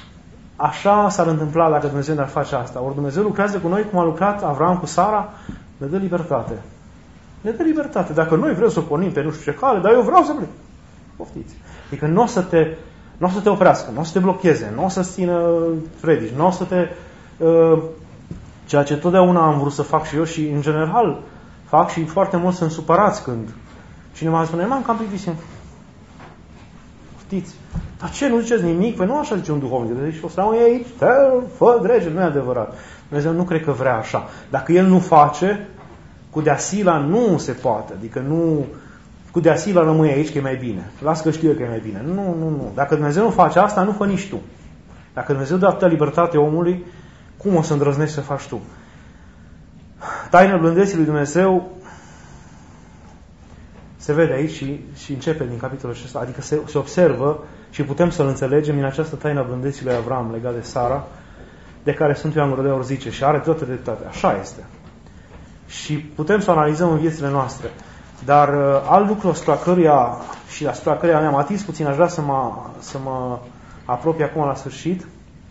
Așa s-ar întâmpla dacă Dumnezeu ne-ar face asta. Ori Dumnezeu lucrează cu noi cum a lucrat Avram cu Sara, ne dă libertate. Ne dă libertate. Dacă noi vrem să o pornim pe nu știu ce cale, dar eu vreau să plec. Poftiți. Adică nu o să te, nu o să te oprească, nu o să te blocheze, nu o să țină fredici, nu o să te... Uh, ceea ce totdeauna am vrut să fac și eu și în general fac și foarte mult sunt supărați când cineva spune, m-am cam plictisit. Știți? Dar ce, nu ziceți nimic? Păi nu așa zice un duhovnic. Deci o să rămâi aici, fă drege, nu e adevărat. Dumnezeu nu cred că vrea așa. Dacă El nu face, cu deasila nu se poate. Adică nu, cu deasila rămâi aici că e mai bine. Las că știu că e mai bine. Nu, nu, nu. Dacă Dumnezeu nu face asta, nu fă nici tu. Dacă Dumnezeu dă atâta libertate omului, cum o să îndrăznești să faci tu? Taina blândeții lui Dumnezeu se vede aici și, și începe din capitolul acesta, adică se, se observă și putem să-l înțelegem din această taina blândeții lui Avram legat de Sara, de care Sfântul Ioan Gură de Aur zice și are toată dreptate. Așa este. Și putem să o analizăm în viețile noastre. Dar uh, alt lucru asupra căruia și asupra căruia ne-am atins puțin, aș vrea să mă, să mă apropii acum la sfârșit.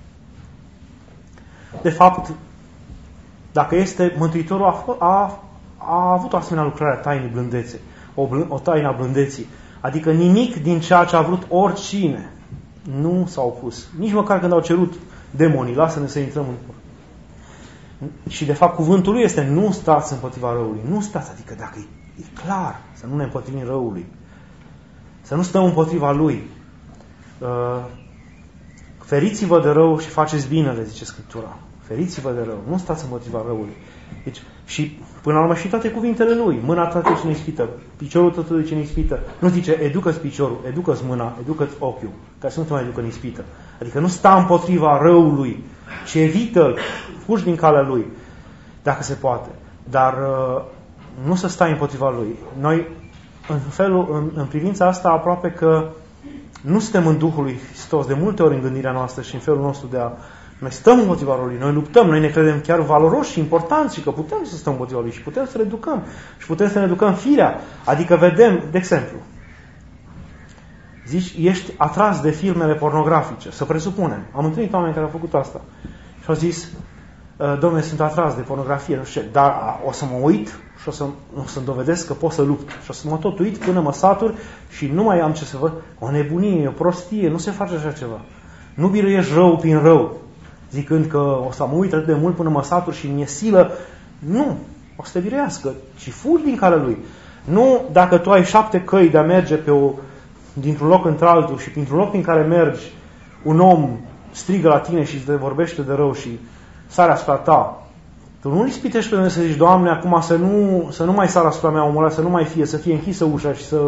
De fapt, dacă este, Mântuitorul a, a, a avut o asemenea lucrare a tainii blândeței, o, bl- o taină a blândeții. Adică nimic din ceea ce a vrut oricine nu s-a opus. Nici măcar când au cerut demonii, lasă-ne să intrăm în cor. Și de fapt cuvântul lui este, nu stați împotriva răului. Nu stați, adică dacă e, e clar, să nu ne împotrivim răului. Să nu stăm împotriva lui. Uh, Feriți-vă de rău și faceți binele, zice Scriptura. Feriți-vă de rău, nu stați împotriva răului. Deci, și până la urmă și toate cuvintele lui, mâna ta de ce ne ispită, piciorul tău de ce ne ispită. Nu zice, educă-ți piciorul, educă-ți mâna, educă-ți ochiul, ca să nu te mai ducă în ispită. Adică nu sta împotriva răului, ci evită, fugi din calea lui, dacă se poate. Dar uh, nu să stai împotriva lui. Noi, în, felul, în, în privința asta, aproape că nu suntem în Duhul lui Hristos, de multe ori în gândirea noastră și în felul nostru de a... Noi stăm împotriva lui, noi luptăm, noi ne credem chiar valoroși și importanți și că putem să stăm împotriva lui și putem să reducăm. Și putem să ne educăm firea. Adică vedem, de exemplu, zici, ești atras de filmele pornografice, să presupunem. Am întâlnit oameni care au făcut asta. Și au zis, Dom'le, sunt atras de pornografie, nu știu ce, dar o să mă uit și o, să, o să-mi dovedesc că pot să lupt. Și o să mă tot uit până mă satur și nu mai am ce să văd. O nebunie, o prostie, nu se face așa ceva. Nu biruiești rău prin rău, zicând că o să mă uit atât de mult până mă satur și mi-e silă. Nu, o să te biruiască, ci fugi din calea lui. Nu dacă tu ai șapte căi de a merge pe o, dintr-un loc într-altul și printr-un loc prin care mergi, un om strigă la tine și te vorbește de rău și sare asupra ta. Tu nu-l ispitești pe Dumnezeu să zici, Doamne, acum să nu, să nu mai sară asupra mea omul ăla, să nu mai fie, să fie închisă ușa și să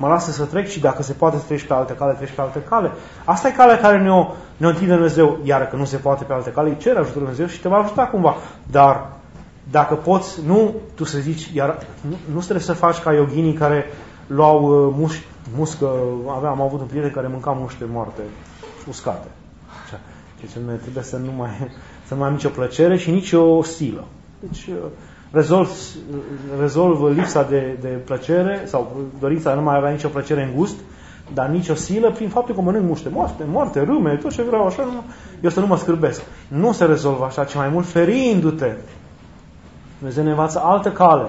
mă lasă să trec și dacă se poate să treci pe alte cale, treci pe alte cale. Asta e calea care ne-o, ne-o întinde Dumnezeu, iar că nu se poate pe alte cale, îi cere ajutorul Dumnezeu și te va ajuta cumva. Dar dacă poți, nu tu să zici, iar nu, nu trebuie să faci ca yoghinii care luau uh, muș, muscă, aveam, am avut un prieten care mânca muște moarte, uscate. Deci trebuie să nu mai, să nu mai am nicio plăcere și nicio silă. Deci rezolv, rezolv lipsa de, de plăcere sau dorința de nu mai avea nicio plăcere în gust, dar nicio silă prin faptul că mănânc muște moarte, moarte, râme, tot ce vreau așa, eu să nu mă scârbesc. Nu se rezolvă așa, ci mai mult ferindu-te. Dumnezeu ne învață altă cale.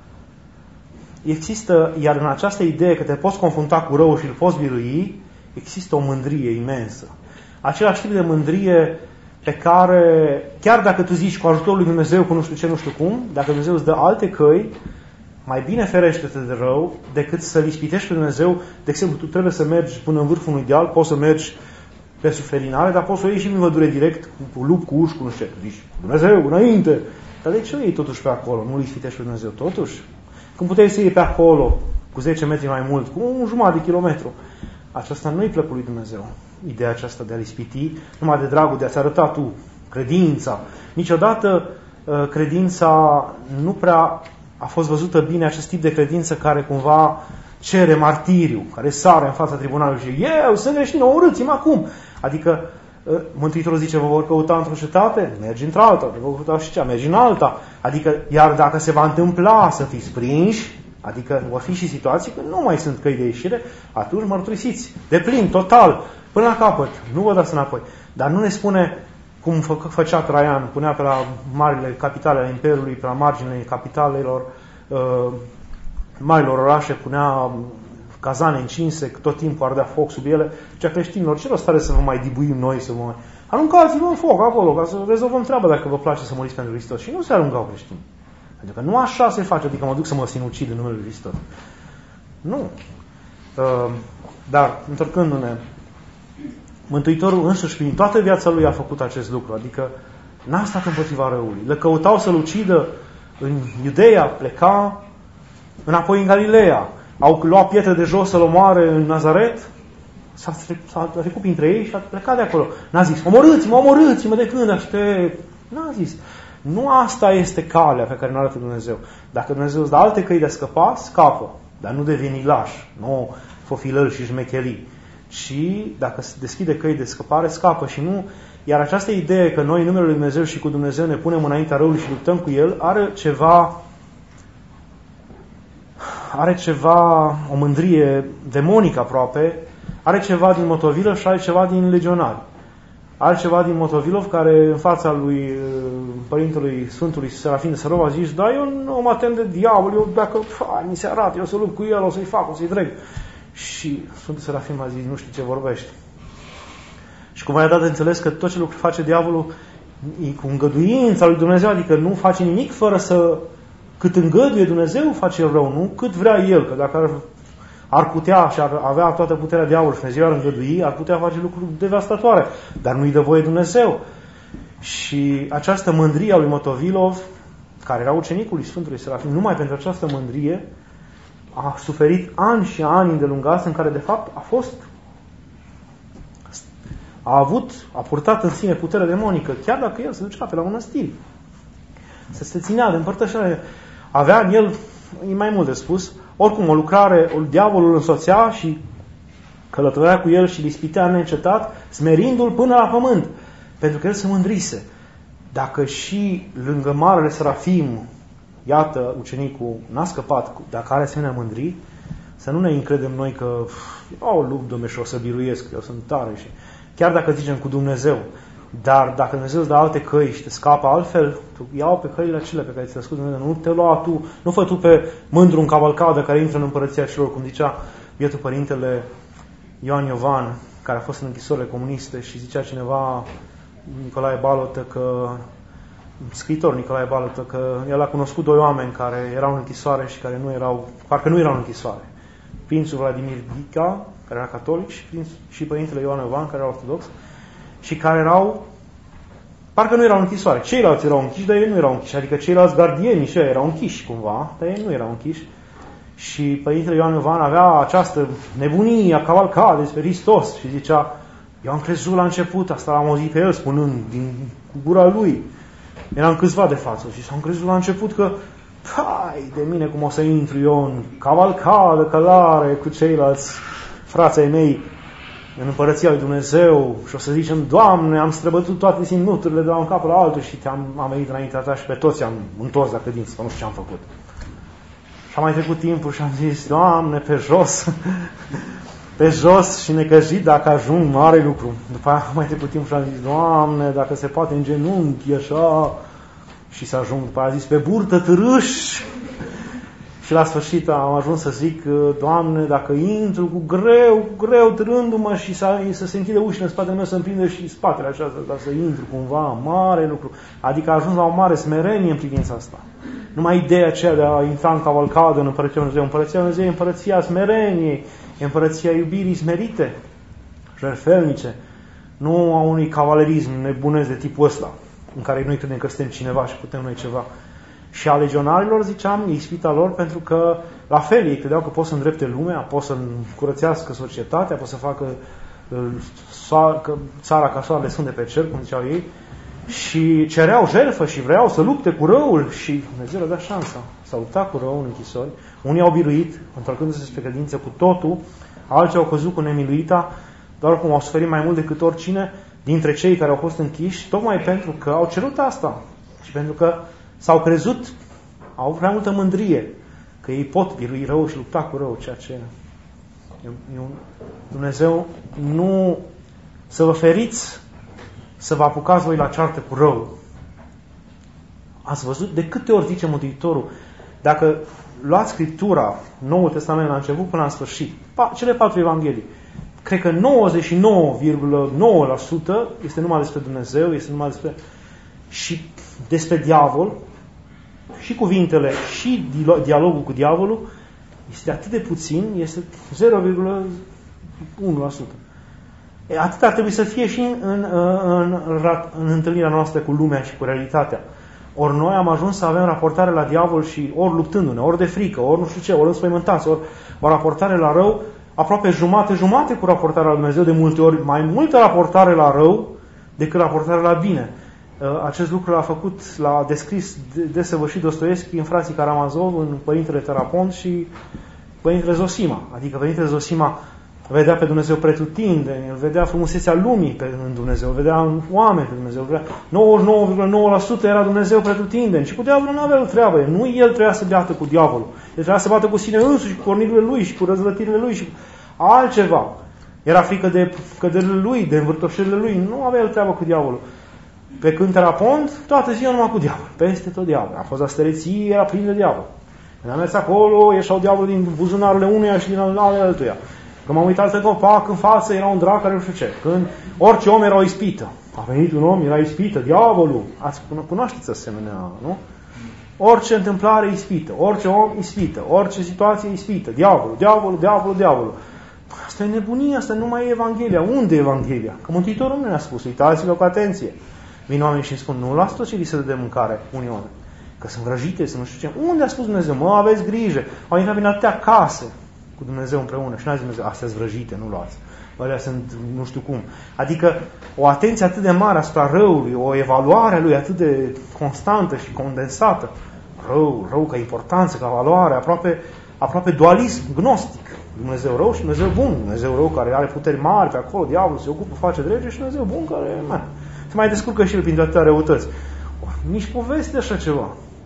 Există, iar în această idee că te poți confrunta cu răul și îl poți birui, există o mândrie imensă. Același tip de mândrie pe care, chiar dacă tu zici cu ajutorul lui Dumnezeu, cu nu știu ce, nu știu cum, dacă Dumnezeu îți dă alte căi, mai bine ferește-te de rău decât să-L ispitești pe Dumnezeu. De exemplu, tu trebuie să mergi până în vârful unui deal, poți să mergi pe suferinare, dar poți să o iei și în vădure direct, cu lup, cu uși, cu nu știu ce. Zici, Dumnezeu, înainte! Dar de ce o iei totuși pe acolo? Nu-L ispitești pe Dumnezeu totuși? Când puteai să iei pe acolo, cu zece metri mai mult, cu un jumătate de kilometru, aceasta nu-i plăcul lui Dumnezeu. Ideea aceasta de a-L ispiti, numai de dragul de a-ți arăta tu credința. Niciodată credința nu prea a fost văzută bine, acest tip de credință care cumva cere martiriu, care sare în fața tribunalului și eu sunt creștin, omorâți-mă acum. Adică Mântuitorul zice, vă vor căuta într-o cetate, mergi într-alta, vă vor căuta și cea, mergi în alta. Adică, iar dacă se va întâmpla să fiți prinși, adică vor fi și situații când nu mai sunt căi de ieșire, atunci mărturisiți, de plin, total, până la capăt, nu vă dați înapoi. Dar nu ne spune cum fă, făcea Traian, punea pe la marile capitale ale Imperiului, pe la marginile capitalelor, uh, marilor orașe, punea cazane încinse, tot timpul ardea foc sub ele, cea creștinilor, ce rost are să vă mai dibuim noi, să vă mai... Aruncați-vă în foc acolo, ca să rezolvăm treaba dacă vă place să moriți pentru Hristos. Și nu se aruncau creștini. Pentru că nu așa se face, adică mă duc să mă sinucid în numele Lui Hristos. Nu. Uh, dar, întorcându-ne, Mântuitorul însuși, prin toată viața Lui, a făcut acest lucru. Adică n-a stat împotriva răului. Le căutau să-L ucidă în Iudeea, pleca înapoi în Galileea. Au luat pietre de jos să-L omoare în Nazaret, s-a trecut printre ei și a plecat de acolo. N-a zis, omorâți-mă, omorâți-mă, de când aștept. N-a zis. Nu asta este calea pe care ne arată Dumnezeu. Dacă Dumnezeu îți dă alte căi de a scăpa, scapă. Dar nu deveni laș, nu fofilări și șmecherii. Și dacă se deschide căi de scăpare, scapă și nu. Iar această idee că noi în numele Lui Dumnezeu și cu Dumnezeu ne punem înaintea răului și luptăm cu El, are ceva are ceva, o mândrie demonică aproape, are ceva din Motovilov și are ceva din legionari. Are ceva din Motovilov care în fața lui Părintelui Sfântului Serafin de Sărov a zis, da, eu nu mă tem de diavol, eu dacă fa, mi se arată, eu să lupt cu el, o să-i fac, o să-i dreg. Și Sfântul Serafin a zis, nu știu ce vorbești. Și cum a dat de înțeles că tot ce lucru face diavolul e cu îngăduința lui Dumnezeu, adică nu face nimic fără să... Cât îngăduie Dumnezeu, face el rău, nu cât vrea el, că dacă ar, ar putea și ar avea toată puterea diavolului și Dumnezeu ar îngădui, ar putea face lucruri devastatoare, dar nu-i dă voie Dumnezeu. Și această mândrie a lui Motovilov, care era ucenicul lui Sfântului Serafin, numai pentru această mândrie, a suferit ani și ani îndelungați în care de fapt a fost a avut, a purtat în sine putere demonică, chiar dacă el se ducea pe la mănăstiri. Se se ținea de împărtășare. Avea în el, e mai mult de spus, oricum o lucrare, diavolul îl însoțea și călătorea cu el și îl ispitea neîncetat, smerindu-l până la pământ. Pentru că el se mândrise. Dacă și lângă Marele Serafim, iată, ucenicul n-a scăpat, dacă are asemenea mândrii, să nu ne încredem noi că au lupt, Dom'le, și o să biruiesc, eu sunt tare. Și chiar dacă zicem cu Dumnezeu, dar dacă Dumnezeu îți dă alte căi și te scapă altfel, tu iau pe căile acelea pe care ți le-a scos Dumnezeu. Nu te lua tu, nu fă tu pe mândru în cavalcadă care intră în împărăția celor, cum zicea bietul părintele Ioan Iovan, care a fost în închisorile comuniste și zicea cineva, Nicolae Balotă, că scriitor Nicolae Balotă, că el a cunoscut doi oameni care erau în închisoare și care nu erau, parcă nu erau în închisoare. Prințul Vladimir Ghica, care era catolic, și, prinț, și părintele Ioan Iovan, care era ortodox, și care erau, parcă nu erau în închisoare. Ceilalți erau închiși, dar ei nu erau închiși. Adică ceilalți gardieni și ei erau închiși cumva, dar ei nu erau închiși. Și Părintele Ioan Iovan avea această nebunie a cavalcat despre Hristos și zicea, eu am crezut la început, asta l-am auzit pe el spunând din gura lui. Eram câțiva de față și am crezut la început că hai de mine cum o să intru eu în cavalcadă, călare cu ceilalți frații mei în Împărăția lui Dumnezeu și o să zicem, Doamne, am străbătut toate ținuturile de la un cap la altul și te-am am venit înaintea ta și pe toți am întors la credință, că nu știu ce am făcut. Și am mai trecut timpul și am zis, Doamne, pe jos, pe jos și necăjit dacă ajung, mare lucru. După aia am mai trecut timpul și am zis, Doamne, dacă se poate în genunchi, așa, și să ajung. După aia a zis, pe burtă târâș. Și la sfârșit am ajuns să zic, Doamne, dacă intru cu greu, cu greu, târându-mă și să, să se închide ușile în spatele meu, să-mi prindă și spatele așa, dar să intru cumva, mare lucru. Adică a ajuns la o mare smerenie în privința asta. Numai ideea aceea de a intra în cavalcadă în Împărăția Lui Dumnezeu. Împărăția Lui Dumnezeu e împărăția smereniei, e împărăția iubirii smerite, jertfelnice, nu a unui cavalerism nebunesc de tipul ăsta, în care noi credem că suntem cineva și putem noi ceva. Și a legionarilor, ziceam, e ispita lor pentru că, la fel, ei credeau că pot să îndrepte lumea, pot să curățească societatea, pot să facă că țara ca soarele sunt de pe cer, cum ziceau ei, și cereau jertfă și vreau să lupte cu răul și Dumnezeu le-a dat șansa. S-a luptat cu răul în închisori. Unii au biruit, întorcându-se spre credință cu totul, alții au căzut cu nemiluita, doar cum au suferit mai mult decât oricine dintre cei care au fost închiși, tocmai pentru că au cerut asta și pentru că s-au crezut, au avut prea multă mândrie că ei pot birui rău și lupta cu rău, ceea ce e un... Dumnezeu nu să vă feriți să vă apucați voi la ceartă cu rău. Ați văzut de câte ori zice Mântuitorul, dacă luați Scriptura, Noul Testament la început până la sfârșit, cele patru evanghelii, cred că nouăzeci și nouă virgulă nouă la sută este numai despre Dumnezeu, este numai despre și despre diavol, și cuvintele, și dialogul cu diavolul, este atât de puțin, este zero virgulă unu la sută. Atât ar trebui să fie și în, în, în, în întâlnirea noastră cu lumea și cu realitatea. Ori noi am ajuns să avem raportare la diavol și ori luptându-ne, ori de frică, ori nu știu ce, ori înspăimântați, ori o raportare la rău, aproape jumate-jumate cu raportarea la Dumnezeu, de multe ori mai multă raportare la rău decât raportare la bine. Acest lucru l-a făcut, l-a descris desăvârșit Dostoevski în Frații Karamazov, în Părintele Terapont și Părintele Zosima. Adică Părintele Zosima vedea pe Dumnezeu pretutindeni, îl vedea frumusețea lumii pe, în Dumnezeu, îl vedea în oameni pe Dumnezeu, nouăzeci și nouă virgulă nouă la sută era Dumnezeu pretutindeni și cu diavolul nu avea o treabă, nu el trebuia să beată cu diavolul, el trebuia să bată cu sine însuși, cu pornirile lui și cu răzvătirile lui și cu altceva. Era frică de căderile lui, de învârtoșirile lui, nu avea el treabă cu diavolul. Pe când Terapont, toată ziua numai cu diavol, peste tot diavol. A fost la stăreție, era plin de diavol. Când am mers acolo, ieșeau diavolul din buzunarele unuia și din ale altuia. Când m-am uitat pe copac, în față era un drac care nu știu ce. Când orice om era o ispită. A venit un om, era ispită, diavolul. Ați cunoașteți asemenea, nu? Orice întâmplare ispită, orice om ispită, orice situație ispită. Diavolul, diavolul, diavolul, diavolul. Asta e nebunie, asta nu mai e Evanghelia. Unde e Evanghelia? Că Mântuitorul nu ne-a spus, uitați-vă cu atenție. Vin oamenii și îmi spun, nu luați tot ce li se dă de mâncare, unii oameni. Că sunt vrăjite, să nu știu ce. Unde a spus Dumnezeu? Mă, aveți grijă. Au intrat bine atâtea case cu Dumnezeu împreună. Și n-a zis Dumnezeu, astea sunt vrăjite, nu luați. Alea sunt nu știu cum. Adică o atenție atât de mare asupra răului, o evaluare a lui atât de constantă și condensată. Rău, rău ca importanță, ca valoare, aproape, aproape dualism, gnostic. Dumnezeu rău și Dumnezeu bun. Dumnezeu rău care are puteri mari pe acolo, diavolul se ocupă, face drege și Dumnezeu bun care man, se mai descurcă și el printre atâtea răutăți. Nici poveste așa ceva.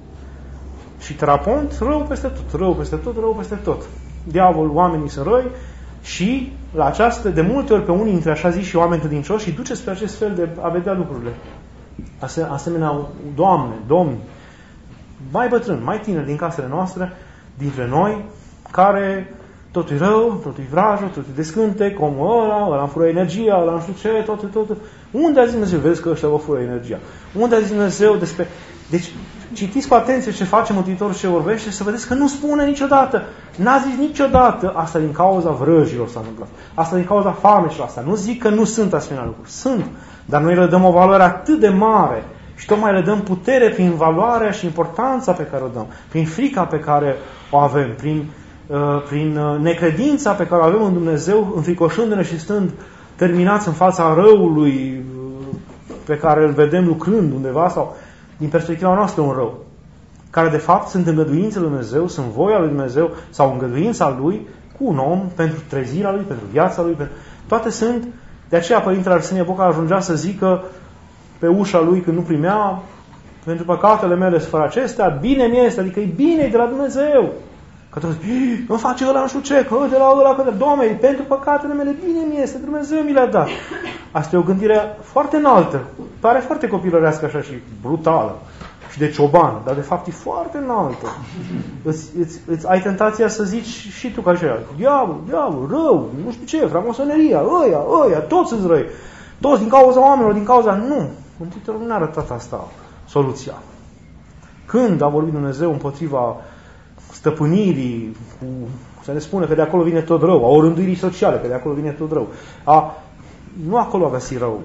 Și Terapont, rău peste tot, rău peste tot, rău peste tot. Diavolul, oamenii sunt răi și la această, de multe ori pe unii dintre așa zis și oameni credincioși și duce spre acest fel de a vedea lucrurile. Ase, asemenea, doamne, domni, mai bătrâni, mai tineri din casele noastre, dintre noi, care totul e rău, totul e vrajă, totul e descântec, omul ăla, ăla îmi fură energia, ăla nu știu ce, totul, totul. Unde a zis Dumnezeu? Vezi că ăștia vă fură energia. Unde a zis Dumnezeu despre... Deci, citiți cu atenție ce face Mântuitorul și ce vorbește să vedeți că nu spune niciodată. N-a zis niciodată. Asta din cauza vrăjilor s-a întâmplat. Asta din cauza farmecilor asta. Nu zic că nu sunt asemenea lucruri. Sunt. Dar noi le dăm o valoare atât de mare și tocmai le dăm putere prin valoarea și importanța pe care o dăm. Prin frica pe care o avem. Prin prin necredința pe care o avem în Dumnezeu, înfricoșându-ne și stând terminați în fața răului pe care îl vedem lucrând undeva sau din perspectiva noastră un rău, care de fapt sunt îngăduințele lui Dumnezeu, sunt voia lui Dumnezeu sau îngăduința lui cu un om pentru trezirea lui, pentru viața lui, pentru... toate sunt. De aceea Părintele Arsenie Boca ajungea să zică pe ușa lui când nu primea: pentru păcatele mele fără acestea, bine mi este, adică e bine de la Dumnezeu. Că toți zic, îmi face ăla nu știu ce, că de la ăla, că de... Doamne, pentru păcatele mele bine mi este, Dumnezeu mi le-a dat. Asta e o gândire foarte înaltă, pare foarte copilărească așa și brutală și de cioban, dar de fapt e foarte înaltă. Îți, îți, îți ai tentația să zici și tu ca așa: diavol, diavol, rău, nu știu ce, framosoneria, ăia, ăia, toți sunt răi, toți din cauza oamenilor, din cauza... Nu, Mântuitorul nu ne-a arătat asta, soluția. Când a vorbit Dumnezeu împotriva stăpânirii, cu, să ne spune că de acolo vine tot rău, a orânduirii sociale, că de acolo vine tot rău, a, nu acolo a găsit rău.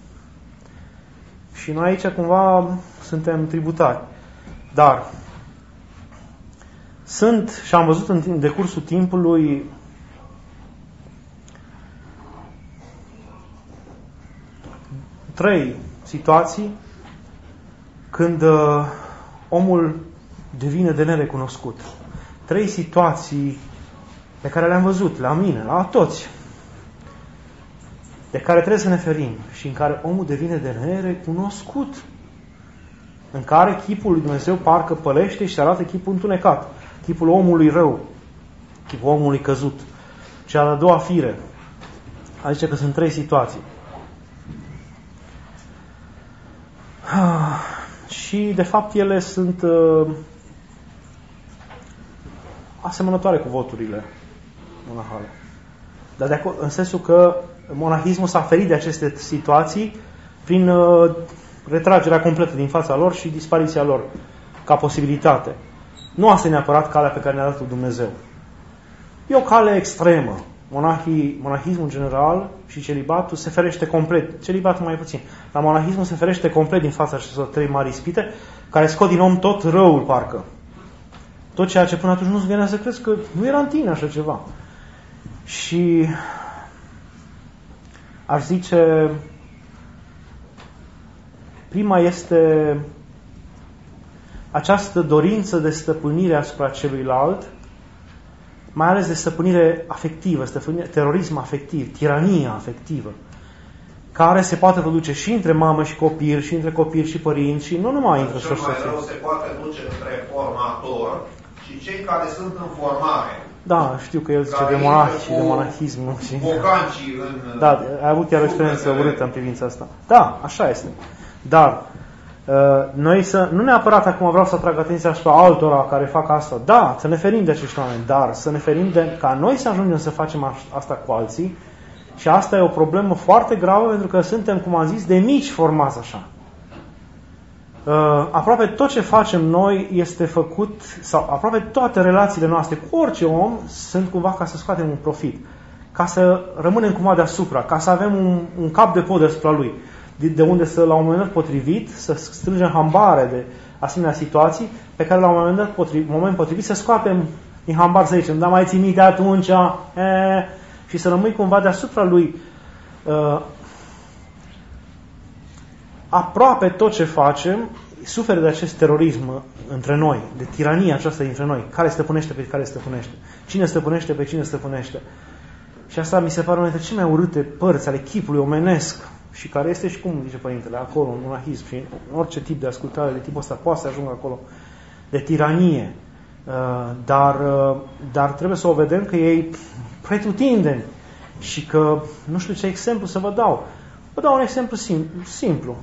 Și noi aici cumva suntem tributari. Dar sunt, și am văzut în decursul timpului, trei situații când uh, omul devine de nerecunoscut. Trei situații pe care le-am văzut la mine, la toți, de care trebuie să ne ferim și în care omul devine de nerecunoscut, în care chipul lui Dumnezeu parcă pălește și se arată chipul întunecat, chipul omului rău, chipul omului căzut. Cea de-a doua fire, adică că sunt trei situații. Și de fapt ele sunt uh, asemănătoare cu voturile monahale. Dar de acolo, în sensul că monahismul s-a ferit de aceste situații prin uh, retragerea completă din fața lor și dispariția lor ca posibilitate. Nu asta e neapărat calea pe care ne-a dat Dumnezeu. E o cale extremă. Monahii, monahismul în general și celibatul se ferește complet. Celibatul mai puțin. Dar monahismul se ferește complet din fața acestor trei mari ispite care scot din om tot răul, parcă. Tot ceea ce până atunci nu-ți venea să crezi că nu era în tine așa ceva. Și aș zice, prima este această dorință de stăpânire asupra celuilalt, mai ales de stăpânire afectivă, stăpânire, terorism afectiv, tiranie afectivă, care se poate produce și între mamă și copil, și între copil și părinți, și nu numai între soț și soție. Cel mai rău se poate duce între formator și cei care sunt în formare. Da, știu că el zice de monah și de monahism. Și... bocancii în... Da, ai avut chiar o experiență urâtă în privința asta. Da, așa este. Dar noi să, nu neapărat acum vreau să atrag atenția asupra altora care fac asta, da, să ne ferim de acești oameni, dar să ne ferim de ca noi să ajungem să facem asta cu alții. Și asta e o problemă foarte gravă, pentru că suntem, cum am zis, de mici formați așa. Aproape tot ce facem noi este făcut, sau aproape toate relațiile noastre cu orice om sunt cumva ca să scoatem un profit, ca să rămânem cumva deasupra, ca să avem un, un cap de pod deasupra lui, de unde să, la un moment dat potrivit, să strângem hambare de asemenea situații, pe care la un moment dat potrivit, moment potrivit să scoatem din hambar, să zicem, da, mai ții minte atunci, e, și să rămâi cumva deasupra lui. Uh, aproape tot ce facem suferă de acest terorism între noi, de tirania aceasta dintre noi, care stăpânește pe care stăpânește, cine stăpânește pe cine stăpânește. Și asta mi se pare una dintre cele mai urâte părți ale chipului omenesc, și care este și, cum zice Părintele, acolo, în monahism și în orice tip de ascultare de tipul ăsta poate să ajungă acolo, de tiranie. Dar, dar trebuie să o vedem că ei pretutindeni și că, nu știu ce exemplu să vă dau. Vă dau un exemplu simplu.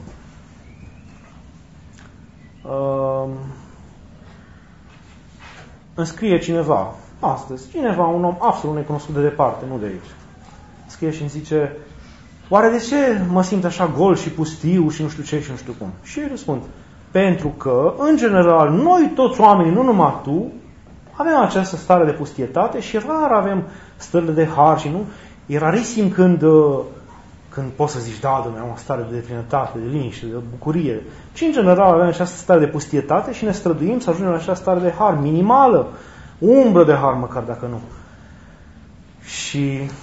Îmi scrie cineva, astăzi, cineva, un om absolut necunoscut de departe, nu de aici. Scrie și îmi zice: oare de ce mă simt așa gol și pustiu și nu știu ce și nu știu cum? Și îi răspund: pentru că, în general, noi toți oamenii, nu numai tu, avem această stare de pustietate și rar avem stările de har și nu. E rarisim când, când poți să zici, da, Dumnezeu, am o stare de plinătate, de liniște, de bucurie. Ci, în general, avem această stare de pustietate și ne străduim să ajungem la această stare de har minimală, umbră de har măcar dacă nu. Și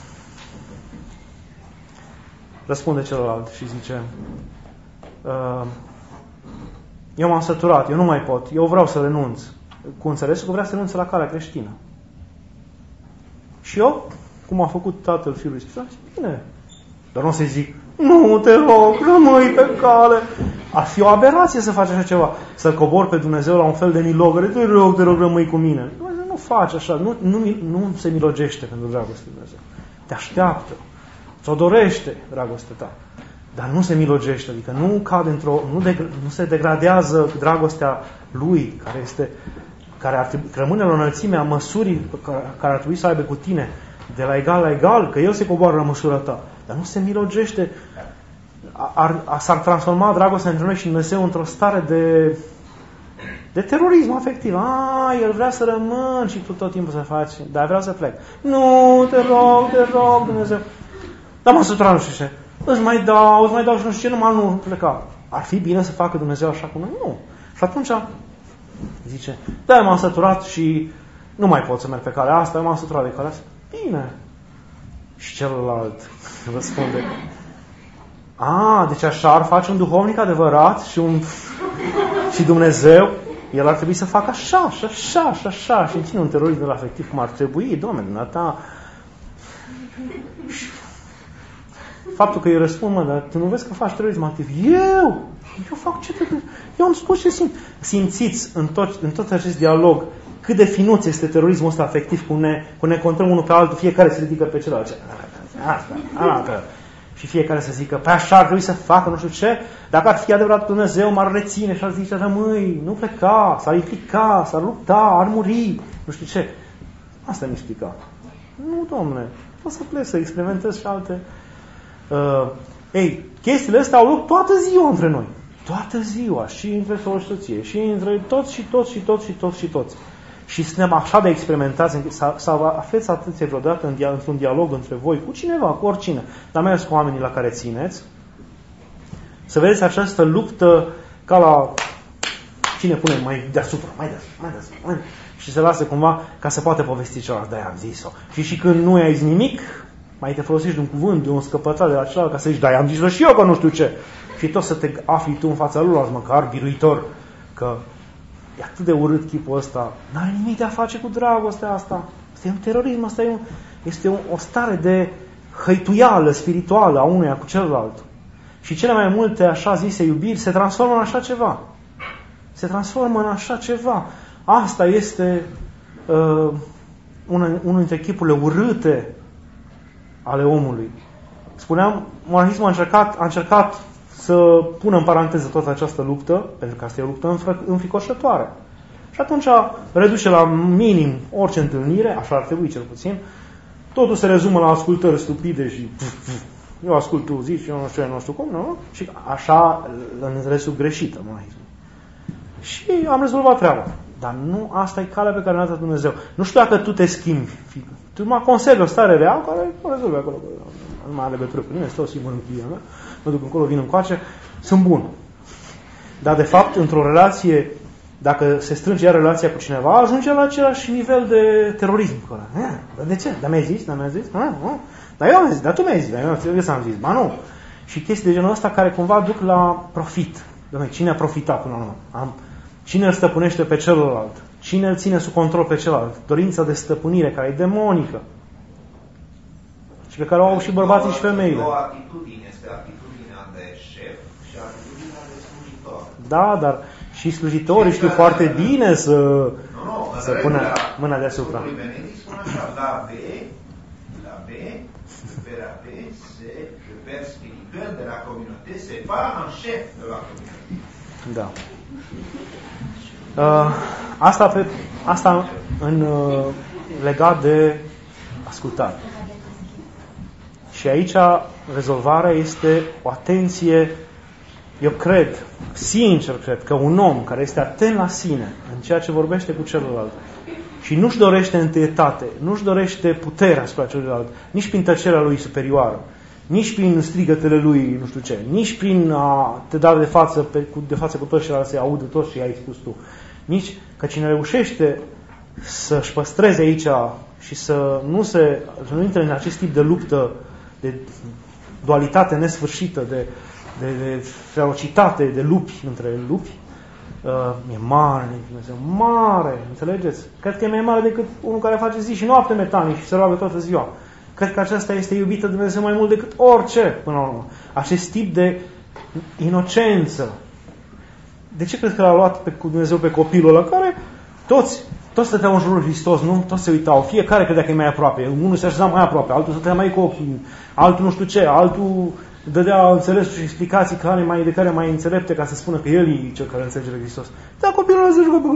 răspunde celălalt și zice, eu m-am săturat, eu nu mai pot, eu vreau să renunț. Cu înțelesul că vrea să renunțe la calea creștină. Și eu, cum a făcut tatăl fiului spiritual, bine, dar nu o să-i zic, nu, te rog, rămâi pe cale. Ar fi o aberație să faci așa ceva, să-L cobori pe Dumnezeu la un fel de milogăre, te rog, te rog, rămâi cu mine. Dumnezeu nu face așa, nu, nu, nu se milogește pentru dragostea lui Dumnezeu. Te așteaptă, ți-o dorește dragostea ta, dar nu se milogește, adică nu cade într-o, nu, de, nu se degradează dragostea Lui, care este, care ar trebui, rămâne la înălțimea măsurii care, care ar trebui să aibă cu tine, de la egal la egal, că El se coboară la măsura ta, dar nu se milogește. Ar, ar, s-ar transforma dragostea între noi și Dumnezeu într-o stare de, de terorism afectiv. A, El vrea să rămân și tu tot timpul să faci, dar vreau să plec. Nu, te rog, te rog, Dumnezeu. Dar m-am săturat, nu știu ce. Îți mai dau, îți mai dau și nu știu ce, numai nu pleca. Ar fi bine să facă Dumnezeu așa cu noi? Nu. Și atunci zice, da, m-am săturat și nu mai pot să merg pe calea asta, m-am săturat de calea asta. Bine. Și celălalt răspunde, a, deci așa ar face un duhovnic adevărat și, un, și Dumnezeu, El ar trebui să facă așa, și așa, și așa, și ține un terorism de la afectiv cum ar trebui, Doamne, dumneata. Faptul că îi răspund, mă, dar tu nu vezi că faci terorism activ? Eu! Eu fac ce te... Eu am spus ce simt. Simțiți în tot, în tot acest dialog cât de finuț este terorismul ăsta afectiv, cum ne, cum ne contrăm unul pe altul, fiecare se ridică pe celălalt. Asta, arată. Și fiecare să zică, pe așa ar trebui să facă, nu știu ce. Dacă ar fi adevărat Dumnezeu, m-ar reține și ar zice, rămâi, nu pleca, s-ar implica, s-ar lupta, ar muri, nu știu ce. Asta mi explica. Nu, Dom'le, o să plec să experimentez și alte... Uh, ei, chestiile astea au loc toată ziua între noi. Toată ziua. Și între soț și soție. Și între toți și toți și toți și toți și toți. Și suntem așa de experimentați, sau aveți atâția vreodată în dia, într-un dialog între voi, cu cineva, cu oricine, dar mai ales cu oamenii la care țineți, să vedeți această luptă ca la cine pune mai deasupra, mai deasupra, mai deasupra, mai deasupra, și se lasă cumva ca să poate povesti celălalt, de-aia am zis-o. Și și când nu ai zis nimic, mai te folosești de un cuvânt, de un scăpătat de la celălalt, ca să zici, da, am zis-o și eu că nu știu ce. Și tot să te afli tu în fața lui, măcar biruitor, că e atât de urât chipul ăsta, n-are nimic de a face cu dragostea asta. Este un terorism, asta e un, este un, o stare de hăituială spirituală a unuia cu celălalt. Și cele mai multe așa zise iubiri se transformă în așa ceva. Se transformă în așa ceva. Asta este uh, una, unul dintre chipurile urâte ale omului. Spuneam, monahismul a încercat, a încercat să pună în paranteză toată această luptă, pentru că asta e o luptă înfricoșătoare. Și atunci reduce la minim orice întâlnire, așa ar trebui cel puțin, totul se rezumă la ascultări stupide și eu ascult, tu zici, eu nu știu, eu nu știu cum, nu? Și așa, în înțelesul greșit al monahismului. Și am rezolvat treaba. Dar nu asta e calea pe care ne-a dat Dumnezeu. Nu știu dacă tu te schimbi. Tu mă conservi o stare rea care mă rezolve acolo. Nu mai are legătură cu mine, stau singur în cutia mea, mă duc încolo, vin încoace, sunt bun. Dar de fapt, într-o relație, dacă se strânge iar relația cu cineva, ajunge la același nivel de terorism. Dar de ce? Dar mi-ai zis? Dar mi-ai zis? Dar eu am zis, dar tu mi-ai zis, dar eu, eu s-am zis. Ba nu. Și chestii de genul ăsta care cumva duc la profit. Doamne, cine a profitat până la urmă? Am, cine îl stăpânește pe celălalt? Cine îl ține sub control pe celălalt? Dorința de stăpânire, care e demonică. Și pe care o au și bărbații și femeile. O atitudine este atitudinea de șef și atitudinea de slujitor. Da, dar și slujitorii știu foarte bine să, nu, nu, să pună mâna deasupra. Spune așa, la B, la B, per A B, c'est le père spirituel de la communauté, c'est pas un chef de la communauté. Da. Uh, asta, pe, asta în uh, legat de ascultare. Și aici rezolvarea este o atenție, eu cred, sincer cred, că un om care este atent la sine, în ceea ce vorbește cu celălalt, și nu-și dorește întâietate, nu-și dorește puterea asupra celuilalt, nici prin tăcerea lui superioară, nici prin strigătele lui, nu știu ce, nici prin a te da de față, pe, de față cu toți ceilalți, să-i audă tot și ai spus tu, nici că cine reușește să-și păstreze aici și să nu se să nu intre în acest tip de luptă, de dualitate nesfârșită, de, de, de ferocitate, de lupi între lupi, uh, e mare Dumnezeu, mare, înțelegeți? Cred că e mai mare decât unul care face zi și noapte metanii și se roagă toată ziua. Cred că aceasta este iubită Dumnezeu mai mult decât orice, până la urmă. Acest tip de inocență. De ce cred că l-a luat pe Dumnezeu pe copilul ăla care toți, toți stăteau în jurul Hristos, nu? Toți se uitau. Fiecare credea că e mai aproape. Unul se așeza mai aproape, altul stătea mai cu ochii, altul nu știu ce, altul dădea înțelesul și explicații care mai, de care mai înțelepte ca să spună că el e cel care înțelege pe Hristos. Dar copilul ăla se jucă.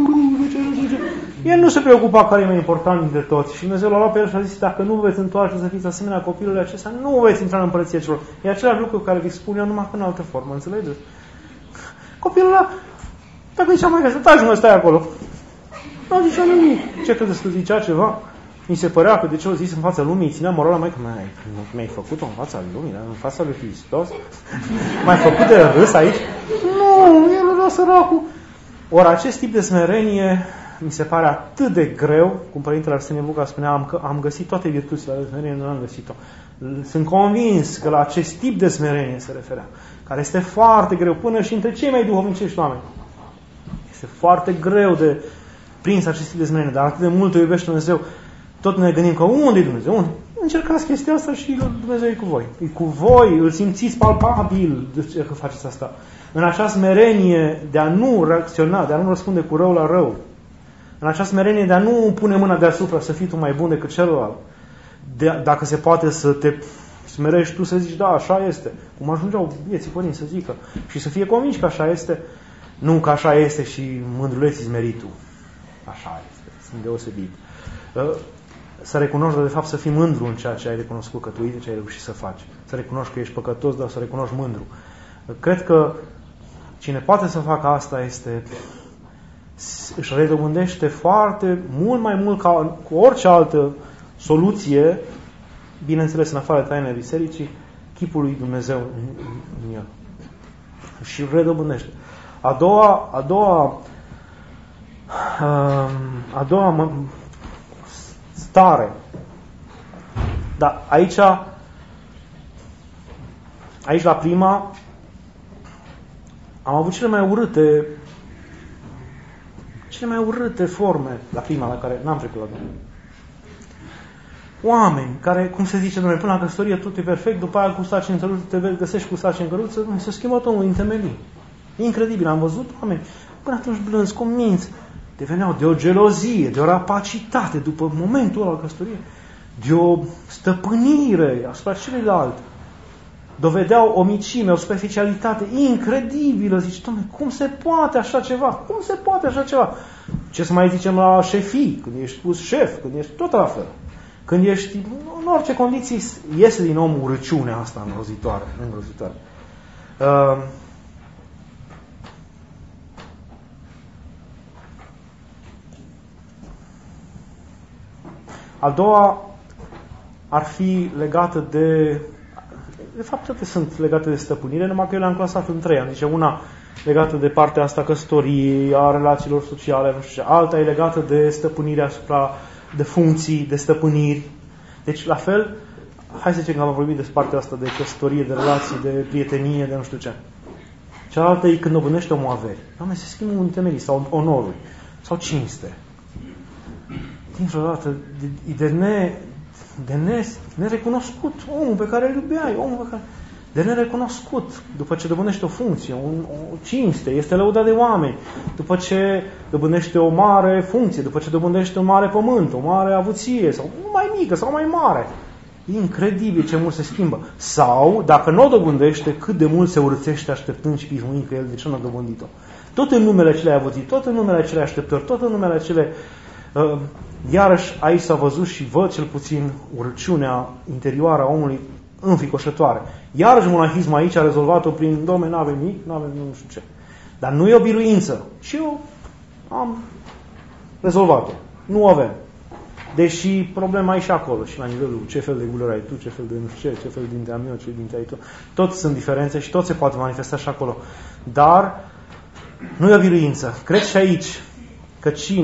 El nu se preocupa care e mai important dintre toți. Și Dumnezeu l-a luat pe el și a zis, dacă nu veți întoarce să fiți asemenea copilului acesta, nu veți intra în împărăția celor. E același lucru care vi spun eu, numai că în altă formă, înțelegeți? Copilul ăla, dacă zicea mai că stai mă, stai acolo. Nu zicea nimic. Ce credeți că zicea ceva? Mi se părea că de ce o zis în fața lumii, îi ținea morala mai că mi-ai, mi-ai făcut-o în fața lumii, în fața lui Hristos? M-ai făcut de râs aici? Nu, el era săracul. Ori acest tip de smerenie mi se pare atât de greu, cum Părintele Arsenie Buca spunea, am, că, am găsit toate virtuțile de smerenie, nu am găsit-o. Sunt convins că la acest tip de smerenie se referea, care este foarte greu, până și între cei mai duhovnicești oameni. Este foarte greu de prins acest tip de smerenie, dar atât de mult o iubește Dumnezeu. Tot ne gândim că unde e Dumnezeu? Unde? Încercați chestia asta și Dumnezeu e cu voi. E cu voi, îl simțiți palpabil de că faceți asta. În acea smerenie de a nu reacționa, de a nu răspunde cu rău la rău. În acea smerenie de a nu pune mâna deasupra să fii tu mai bun decât celălalt. De, dacă se poate să te smerești tu să zici, da, așa este. Cum ajungeau vieții părinți să zică. Și să fie convinși că așa este. Nu că așa este și mândruleți-ți meritul. Așa este. Sunt deosebit. Să recunoști, de fapt, să fii mândru în ceea ce ai recunoscut că tu uite ce ai reușit să faci. Să recunoști că ești păcătos, dar să recunoști mândru. Cred că cine poate să facă asta este, își redobândește foarte, mult mai mult ca cu orice altă soluție, bineînțeles în afară de tainele bisericii, chipul lui Dumnezeu în, în el. Și îl redobândește. A doua, a doua, a doua stare. Dar aici, aici la prima, am avut cele mai urâte, cele mai urâte forme la prima, la care n-am trecut la Domnul. Oameni care, cum se zice, Domnule, până la căsătorie tot e perfect, după aia cu saci în căruță, te găsești cu saci în căruță, se schimbă omul în temelii. E incredibil, am văzut oameni până atunci blânzi, conminți, deveneau de o gelozie, de o rapacitate după momentul ăla al căsătoriei, de o stăpânire asupra celuilalt. Dovedeau o micime, o superficialitate incredibilă. Zici, Doamne, cum se poate așa ceva? Cum se poate așa ceva? Ce să mai zicem la șefii, când ești pus șef, când ești tot la fel. Când ești, în orice condiții, iese din om urăciunea asta îngrozitoare. îngrozitoare. Uh, A doua ar fi legată de... De fapt, toate sunt legate de stăpânire, numai că eu le-am clasat în trei. Zice, una legată de partea asta căsătoriei, a relațiilor sociale, nu știu ce. Alta e legată de stăpânirea asupra, de funcții, de stăpâniri. Deci, la fel, hai să zicem că am vorbit despre partea asta de căsătorie, de relații, de prietenie, de nu știu ce. Cealaltă e când dobândește omul averi. Doamne, se schimbă un temelii sau onorul sau cinste. Dintr-o dată, de, de, ne, de ne, nerecunoscut, omul pe care îl iubeai, omul pe care, de nerecunoscut, după ce dobândește o funcție, un, o cinste, este lăudat de oameni, după ce dobândește o mare funcție, după ce dobândește un mare pământ, o mare avuție, sau mai mică, sau mai mare. E incredibil ce mult se schimbă. Sau, dacă nu o dobândește, cât de mult se urățește așteptând și pismuind că el de ce nu a dobândit-o. Tot în numele acelei avuții, tot în numele acelei așteptări, tot în numele acelei... Uh, iarăși aici s-a văzut și văd cel puțin urăciunea interioară a omului înfricoșătoare. Iarăși monahismul aici a rezolvat-o prin Doamne, n-avem nimic, n-avem nu știu ce. Dar nu e o biruință. Și eu am rezolvat-o. Nu avem. Deși problema e și acolo, și la nivelul ce fel de gulări ai tu, ce fel de nu știu ce, ce fel dintre am eu, ce dintre ai tu. Toți sunt diferențe și tot se poate manifesta și acolo. Dar nu e o biruință. Cred și aici că cine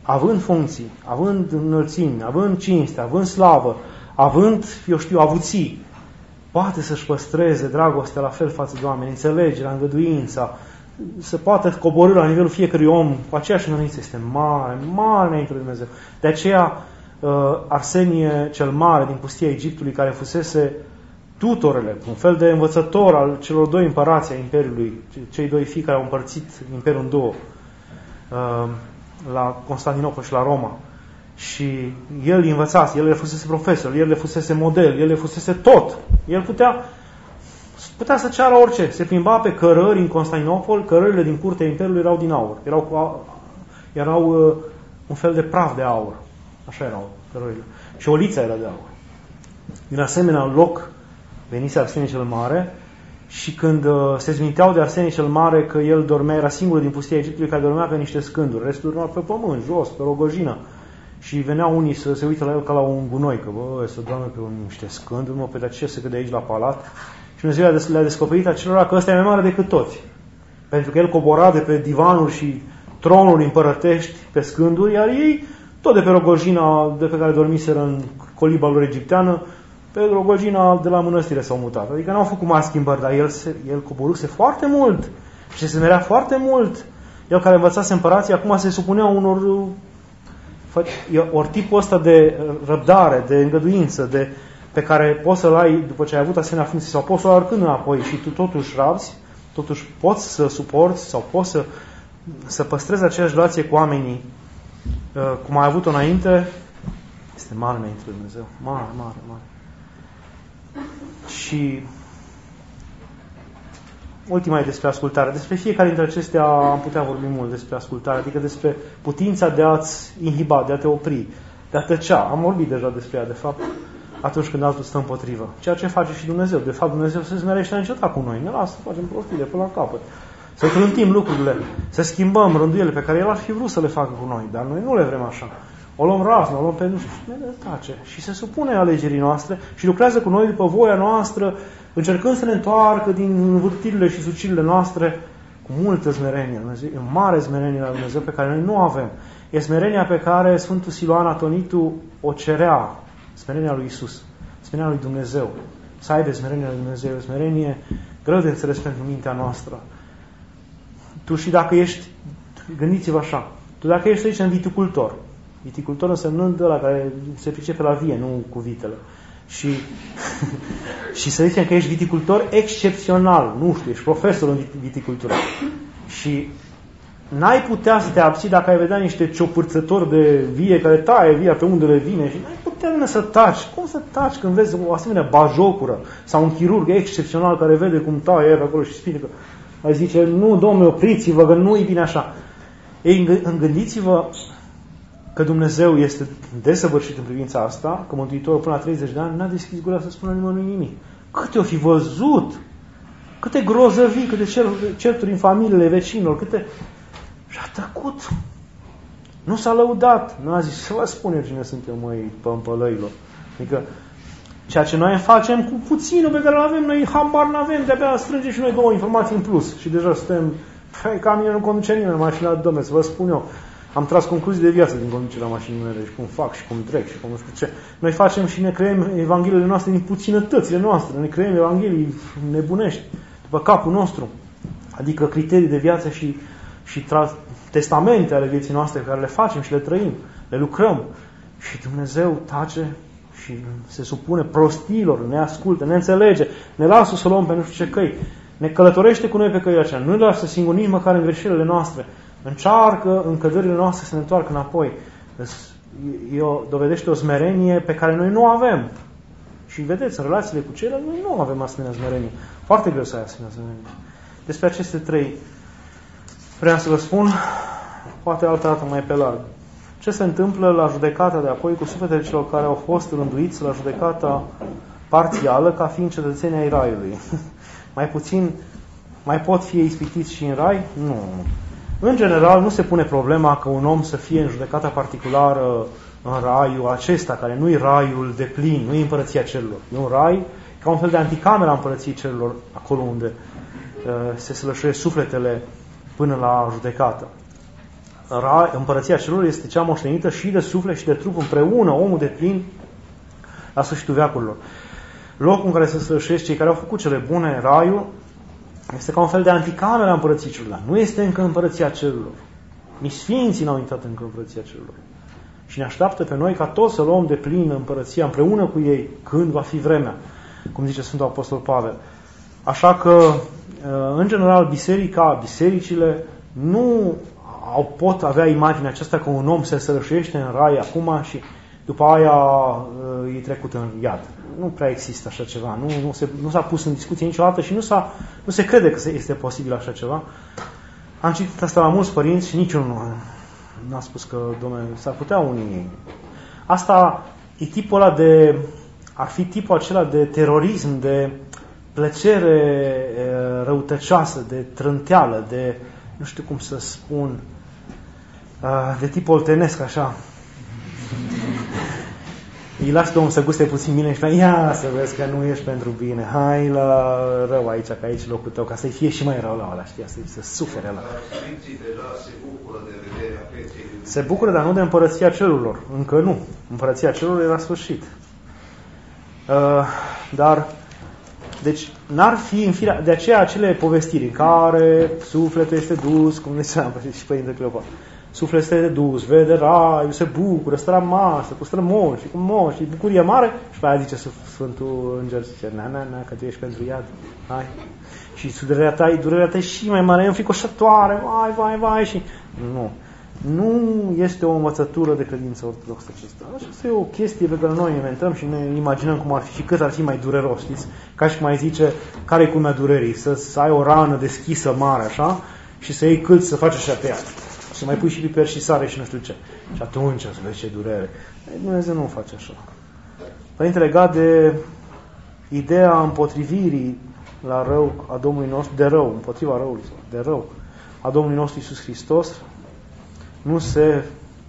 având funcții, având înălțimi, având cinste, având slavă, având, eu știu, avuții, poate să-și păstreze dragostea la fel față de oameni, înțelegerea, îngăduința, să poată coborî la nivelul fiecărui om cu aceeași îngăduință, este mare, mare înainte de Dumnezeu. De aceea, Arsenie cel Mare din pustia Egiptului, care fusese tutorele, un fel de învățător al celor doi împărați ai Imperiului, cei doi fii care au împărțit Imperiul în două, la Constantinopol și la Roma. Și el îi învățase, el le fusese profesor, el le fusese model, el le fusese tot. El putea, putea să ceară orice. Se plimba pe cărări în Constantinopol, cărările din curtea Imperiului erau din aur. Erau, cu, erau uh, un fel de praf de aur. Așa erau cărările. Și olița era de aur. Din asemenea loc venise Arsenie cel Mare și când uh, se zminteau de Arsenie cel Mare că el dormea, era singurul din pustia Egiptului care dormea pe niște scânduri, restul dormea pe pământ, jos, pe rogojină. Și veneau unii să se uite la el ca la un gunoi, că bă, să doarme pe niște scânduri, mă, pe de ce se gâde aici la palat. Și Dumnezeu le-a descoperit acelora că ăsta e mai mare decât toți. Pentru că el cobora de pe divanuri și tronuri împărătești pe scânduri, iar ei, tot de pe rogojina de pe care dormiseră în coliba lor egipteană, pe rogojina de la mănăstire s-au mutat. Adică n-au făcut mari schimbări, dar el, se, el coboruse foarte mult și se smerea foarte mult. El care învățase împărații, acum se supunea unor... Ori tipul ăsta de răbdare, de îngăduință, de, pe care poți să-l ai după ce ai avut asemenea funcție, sau poți să-l arcând înapoi și tu totuși rabzi, totuși poți să suporți sau poți să, să păstrezi aceeași relație cu oamenii cum ai avut-o înainte, este mare înainte de Dumnezeu. Mare, mare, mare. Și ultima e despre ascultare. Despre fiecare dintre acestea am putea vorbi mult despre ascultare, adică despre putința de a-ți inhiba, de a te opri, de a tăcea. Am vorbit deja despre ea, de fapt, atunci când altul stă împotrivă. Ceea ce face și Dumnezeu. De fapt, Dumnezeu se smerește neîncetat cu noi. Ne lasă să facem prostile până la capăt. Să trântim lucrurile, să schimbăm rânduielile pe care El ar fi vrut să le facă cu noi. Dar noi nu le vrem așa. O luăm razna, o luăm pe nu știu, ne tace. Și se supune alegerii noastre și lucrează cu noi după voia noastră, încercând să ne întoarcă din învârtirile și sucirile noastre cu multă smerenie. Dumnezeu, e o mare smerenie la Dumnezeu pe care noi nu avem. E smerenia pe care Sfântul Siluan Atonitu o cerea, smerenia lui Isus, smerenia lui Dumnezeu. Să aibă smerenia lui Dumnezeu, o smerenie greu de înțeles pentru mintea noastră. Tu și dacă ești, gândiți-vă așa, tu dacă ești aici în viticultor, viticultor însemnând ăla care se pricepe la vie, nu cu vitele. Și, și să zicem că ești viticultor excepțional, nu știu, ești profesor în viticultură. Și n-ai putea să te abții dacă ai vedea niște ciopârțători de vie care taie via pe unde le vine și n-ai putea să taci. Cum să taci când vezi o asemenea bajocură sau un chirurg excepțional care vede cum taie el acolo și spune că ai zice, nu, domnule, opriți-vă, că nu e bine așa. Ei, îngândiți-vă că Dumnezeu este desăvârșit în privința asta, că Mântuitorul până la treizeci de ani n-a deschis gura să spună nimănui nimic. Câte o fi văzut, câte grozăvii, câte certuri în familiile vecinilor, câte... Și a tăcut. Nu s-a lăudat. Nu a zis, să vă spune cine suntem, măi, pămpălăilor. Adică, ceea ce noi facem cu puținul pe care îl avem, noi habar n-avem, de-abia strângem și noi două informații în plus. Și deja suntem, ca mine nu conduce nimeni mașina, dom'le, să vă spun eu. Am tras concluzii de viață din conducerea mașinii mele și cum fac și cum trec și cum nu știu ce. Noi facem și ne creăm evangheliile noastre din puținătățile noastre. Ne creăm evanghelii nebunești după capul nostru. Adică criterii de viață și, și tra- testamente ale vieții noastre pe care le facem și le trăim, le lucrăm. Și Dumnezeu tace și se supune prostiilor, ne ascultă, ne înțelege, ne lasă să luăm pe nu știu ce căi. Ne călătorește cu noi pe căile aceea. Nu ne lasă singur nici măcar în greșelile noastre. Încearcă în căderile noastre să ne întoarcă înapoi. E o, dovedește o smerenie pe care noi nu avem. Și vedeți, în relațiile cu ceilalți, noi nu avem asemenea smerenie. Foarte greu să ai asemenea smerenie. Despre aceste trei vreau să vă spun, poate altă dată mai pe larg. Ce se întâmplă la judecata de apoi cu sufletele celor care au fost rânduiți la judecata parțială ca fiind cetățenii ai Raiului? Mai puțin, mai pot fi ispitiți și în Rai? Nu. În general, nu se pune problema că un om să fie în judecata particulară în raiul acesta, care nu e raiul de plin, nu e împărăția cerurilor. E un rai ca un fel de anticamera împărăției cerurilor, acolo unde uh, se slășuie sufletele până la judecată. împărăția cerurilor este cea moștenită și de suflet și de trup împreună, omul de plin la sfârșitul veacurilor. Locul în care se sfârșesc cei care au făcut cele bune, raiul, este ca un fel de anticamera a împărăției cerurilor. Nu este încă împărăția cerurilor. Nici sfinții n-au intrat încă împărăția cerurilor. Și ne așteaptă pe noi ca toți să luăm de plin împărăția împreună cu ei, când va fi vremea, cum zice Sfântul Apostol Pavel. Așa că, în general, biserica, bisericile nu au, pot avea imaginea aceasta că un om se sărășește în rai acum și după aia e trecut în iad. Nu prea există așa ceva. Nu, nu, se, nu s-a pus în discuție niciodată și nu, s-a, nu se crede că este posibil așa ceva. Am citit asta la mulți părinți și niciunul n-a spus că, dom'le, s-ar putea unii. Asta e tipul ăla de, ar fi tipul acela de terorism, de plăcere răutăcioasă, de trânteală, de, nu știu cum să spun, de tip oltenesc, așa. Îi lași Domnul să guste puțin bine și spune, ia să vezi că nu ești pentru bine, hai la rău aici, că aici locul tău, ca să-i fie și mai rău la ăla, știi, să, să sufere ăla. Se bucură, dar nu de împărăția cerurilor, încă nu. Împărăția cerurilor e la sfârșit. Uh, dar, deci, n-ar fi în firea, de aceea acele povestiri în care sufletul este dus, cum ne ziceam și Părinte Cleopa, sufletul este dus, vede raiul, se bucură, stă la masă, cu strămoși, cu moși, și bucurie mare. Și pe aia zice Sfântul Înger, zice, na, na, na, că tu ești pentru iad, hai. Și durerea ta, durerea ta e și mai mare, e înfricoșătoare, vai, vai, vai, și... Nu. Nu este o învățătură de credință ortodoxă acesta. Asta e o chestie pe care noi inventăm și ne imaginăm cum ar fi și cât ar fi mai dureros, știți? Ca și cum ai zice, care e culmea durerii? Să, să ai o rană deschisă mare, așa, și să iei cât să faci așa pe ea. Să mai pui și piper și sare și nu știu ce. Și atunci o să vezi ce durere. Dumnezeu nu face așa. Părinte, legat de ideea împotrivirii la rău a Domnului nostru, de rău, împotriva răului, de rău, a Domnului nostru Iisus Hristos, nu se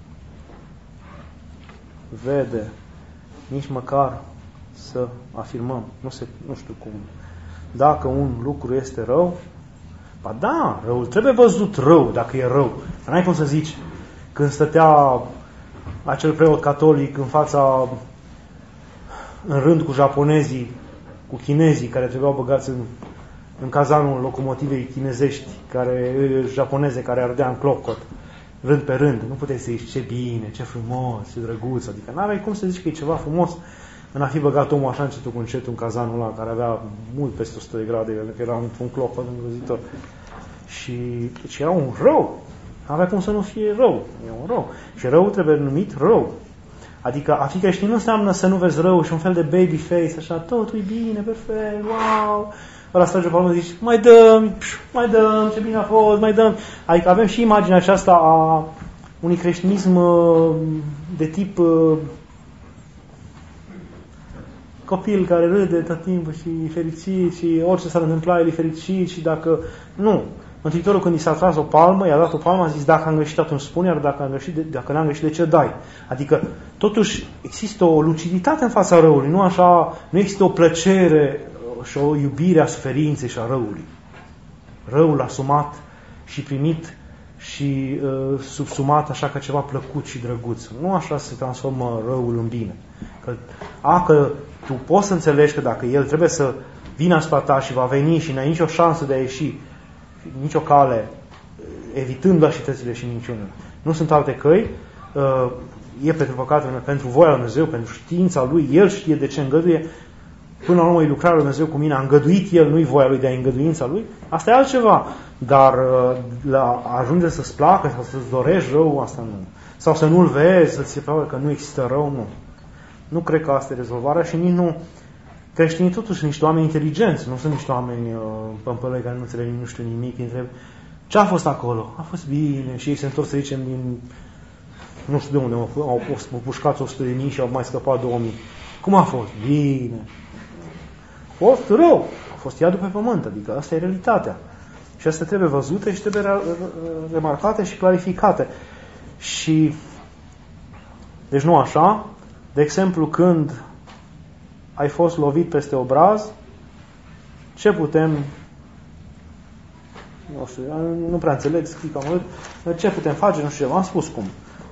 vede nici măcar să afirmăm, nu, se, nu știu cum, dacă un lucru este rău, ba da, răul trebuie văzut rău dacă e rău. Dar n-ai cum să zici, când stătea acel preot catolic în fața, în rând cu japonezii, cu chinezii care trebuiau băgați în, în cazanul locomotivei chinezești, care, japoneze care ardea în clopcot, rând pe rând, nu puteai să zici ce bine, ce frumos, ce drăguț, adică n-aveai cum să zici că e ceva frumos în a fi băgat omul așa încetul cu încetul în cazanul ăla, care avea mult peste o sută de grade, pentru că era într-un clopot îngrozitor. Și deci era un rău. N-avea cum să nu fie rău. E un rău. Și rău trebuie numit rău. Adică a fi creștin nu înseamnă să nu vezi rău și un fel de baby face, așa, totul e bine, perfect, wow. Ăla strage pe urmă, zici, mai dăm, mai dăm, ce bine a fost, mai dăm. Adică avem și imaginea aceasta a unui creștinism de tip copil care râde tot timpul și fericit și orice s-ar întâmpla, el e fericit și dacă... Nu. Mântuitorul când i s-a tras o palmă, i-a dat o palmă, a zis, dacă am greșit atunci spune, iar dacă, am greșit, dacă n-am greșit, de ce dai? Adică, totuși, există o luciditate în fața răului, nu așa, nu există o plăcere și o iubire a suferinței și a răului. Răul asumat și primit și uh, subsumat așa ca ceva plăcut și drăguț. Nu așa se transformă răul în bine. Că, a, că tu poți să înțelegi că dacă el trebuie să vină asupra ta și va veni și n-ai nicio șansă de a ieși, nicio cale, evitând lașitățile și minciunile. Nu sunt alte căi, uh, e pentru păcatele, pentru voia lui Dumnezeu, pentru știința lui, el știe de ce îngăduie. Până la urmă e lucrarea lui Dumnezeu cu mine, a îngăduit el, nu-i voia lui, de a îngăduința lui. Asta e altceva, dar la ajunge să-ți placă sau să-ți dorești rău, asta nu. Sau să nu-l vezi, să-ți se pare că nu există rău, nu. Nu cred că asta e rezolvarea și nici nu. Creștinii totuși sunt niște oameni inteligenți, nu sunt niște oameni uh, pămpălăi care nu înțeleg, nu știu nimic, întreb ce a fost acolo? A fost bine și ei se întorc, să zicem, din nu știu de unde, au fost pușcați o sută de mii și au mai scăpat două mii. Cum a fost? Bine. A fost rău. A fost iadul pe pământ, adică asta e realitatea. Și asta trebuie văzute și trebuie remarcate și clarificate. Și deci nu așa. De exemplu, când ai fost lovit peste obraz, ce putem nu știu, nu prea înțeleg, scrii cam mult, ce putem face, nu știu ce, v-am spus cum.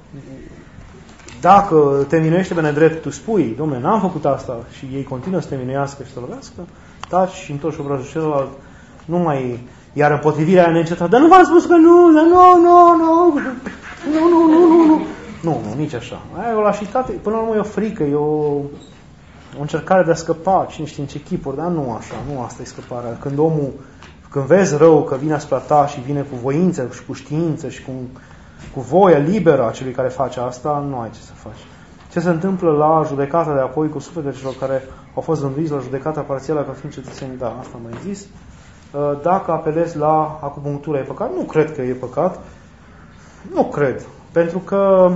Dacă te minuiește pe nedrept, tu spui, dom'le, n-am făcut asta și ei continuă să te minuiască și să lovească, taci și întorci obrazul celălalt, nu mai, iar împotrivirea aia neîncetată, dar nu v-am spus că nu, dar nu, nu, nu, nu, nu, nu, nu, nu, nu, nu, nici așa. Aia e o lașitate, până la urmă e o frică, e o, o încercare de a scăpa, cine știe în ce chipuri, dar nu așa, nu asta e scăparea. Când omul, când vezi rău că vine asupra ta și vine cu voință și cu știință și cu, cu voia liberă a celui care face asta, nu ai ce să faci. Ce se întâmplă la judecata de apoi cu sufletele celor care au fost rânduiți la judecata parțială ca fiind cetățeni? Da, asta am mai zis. Dacă apelezi la acupunctură, e păcat? Nu cred că e păcat. Nu cred. Pentru că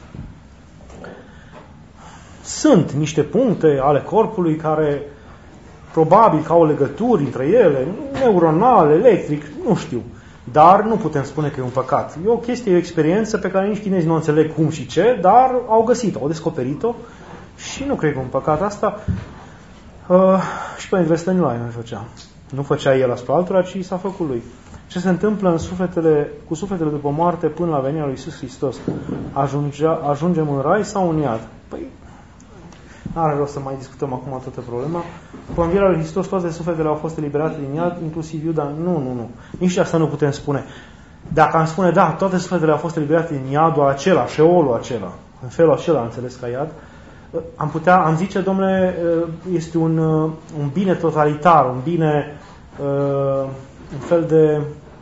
sunt niște puncte ale corpului care probabil că au legături între ele, neuronale, electric, nu știu. Dar nu putem spune că e un păcat. E o chestie, e o experiență pe care nici chinezii nu înțeleg cum și ce, dar au găsit-o, au descoperit-o și nu cred că e un păcat. Asta uh, și Părintele Stăniloae nu făcea. Nu făcea el asupra altora, ci s-a făcut lui. Ce se întâmplă în sufletele, cu sufletele după moarte până la venirea lui Iisus Hristos? Ajungea, ajungem în rai sau în iad? Păi, n-are rost să mai discutăm acum toată problema. Cu învierea lui Hristos toate sufletele au fost eliberate din iad, inclusiv Iuda. Nu, nu, nu. Nici asta nu putem spune. Dacă am spune, da, toate sufletele au fost eliberate din iadul acela, șeolul acela, în felul acela, înțeles ca iad, am putea, am zice, domnule, este un, un bine totalitar, un bine, un fel de,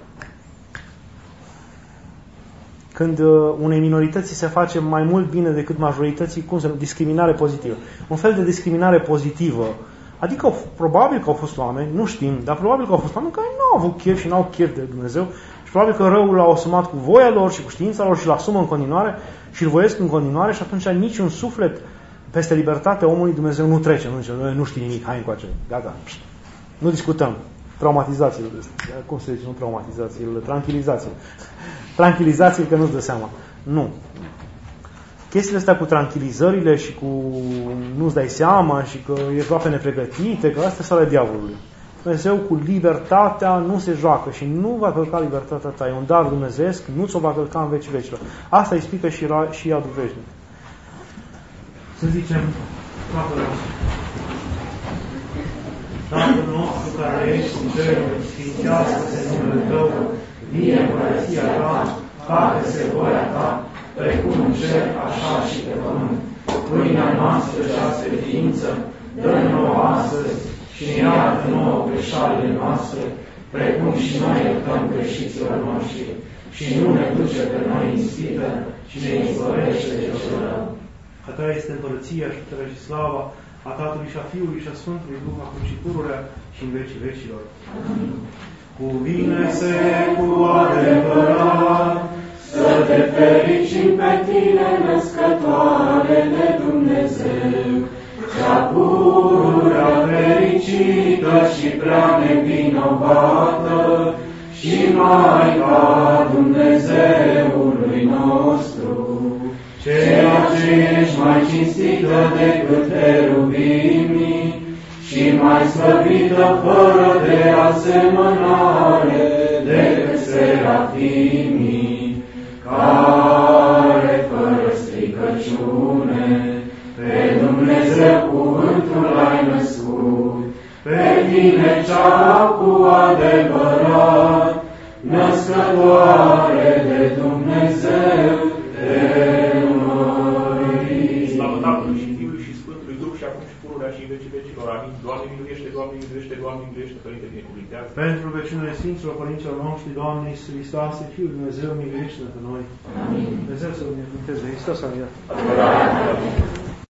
când unei minorități se face mai mult bine decât majorității, cum se numește, discriminare pozitivă. Un fel de discriminare pozitivă. Adică, probabil că au fost oameni, nu știm, dar probabil că au fost oameni care nu au avut chef și nu au chef de Dumnezeu și probabil că răul l-au asumat cu voia lor și cu știința lor și l-asumă în continuare și îl voiesc în continuare și atunci niciun suflet peste libertatea omului Dumnezeu nu trece. Nu zice, nu știi nimic, hai încoace, gata. Nu discutăm. Traumatizați-l. Cum se zice? Nu traumatizați-l, tranquilizați-l. Tranquilizați-l că nu-ți dă seama. Nu. Chestiile astea cu tranquilizările și cu nu-ți dai seama și că e aproape nepregătite, că astea sunt ale diavolului. Dumnezeu cu libertatea nu se joacă și nu va călca libertatea ta. E un dar dumnezeiesc, nu ți-o va călca în vecii vecilor. Asta explică și, și iadul veșnic. Să zicem, Tatăl nostru. Tatăl nostru care ești în ceruri, sfințească-se numele Tău, vie împărăția Ta, facă-se voia Ta, precum în cer, așa și pe pământ. Pâinea noastră cea spre ființă, dă-ne nouă astăzi și ne iartă nouă greșalile noastre, precum și noi iertăm greșiților noștri. Și nu ne duce pe noi în ispită, ci ne izbăvește de cel rău. A Ta este împărăția și puterea și slava a Tatălui și a Fiului și a Sfântului Duh, acum și pururea și în vecii vecilor. Amin. Cuvine-se cu adevărat să te fericim pe Tine, născătoare de Dumnezeu, cea pururea fericită și prea nevinovată și Maica Dumnezeului nostru, ceea ce ești mai cinstită decât heruvimii și mai slăvită fără de asemănare decât serafimii, care fără stricăciune pe Dumnezeu cuvântul ai născut, pe Tine cea cu adevărat, născătoare de Dumnezeu, te mărim. Slavă Tatălui și Fiului și Sfântului Duh și acum și pururea și în vecii vecilor. Amin. Doamne miluiește, Doamne miluiește, Doamne miluiește, Părinte binecuvintează. Pentru veciunile Sfinților Părinților noștri, Doamne Iisus Hristoase, Fiul Dumnezeu, miluiește-ne pe noi. Amin. Dumnezeu să ne binecuvânteze. Hristos a înviat.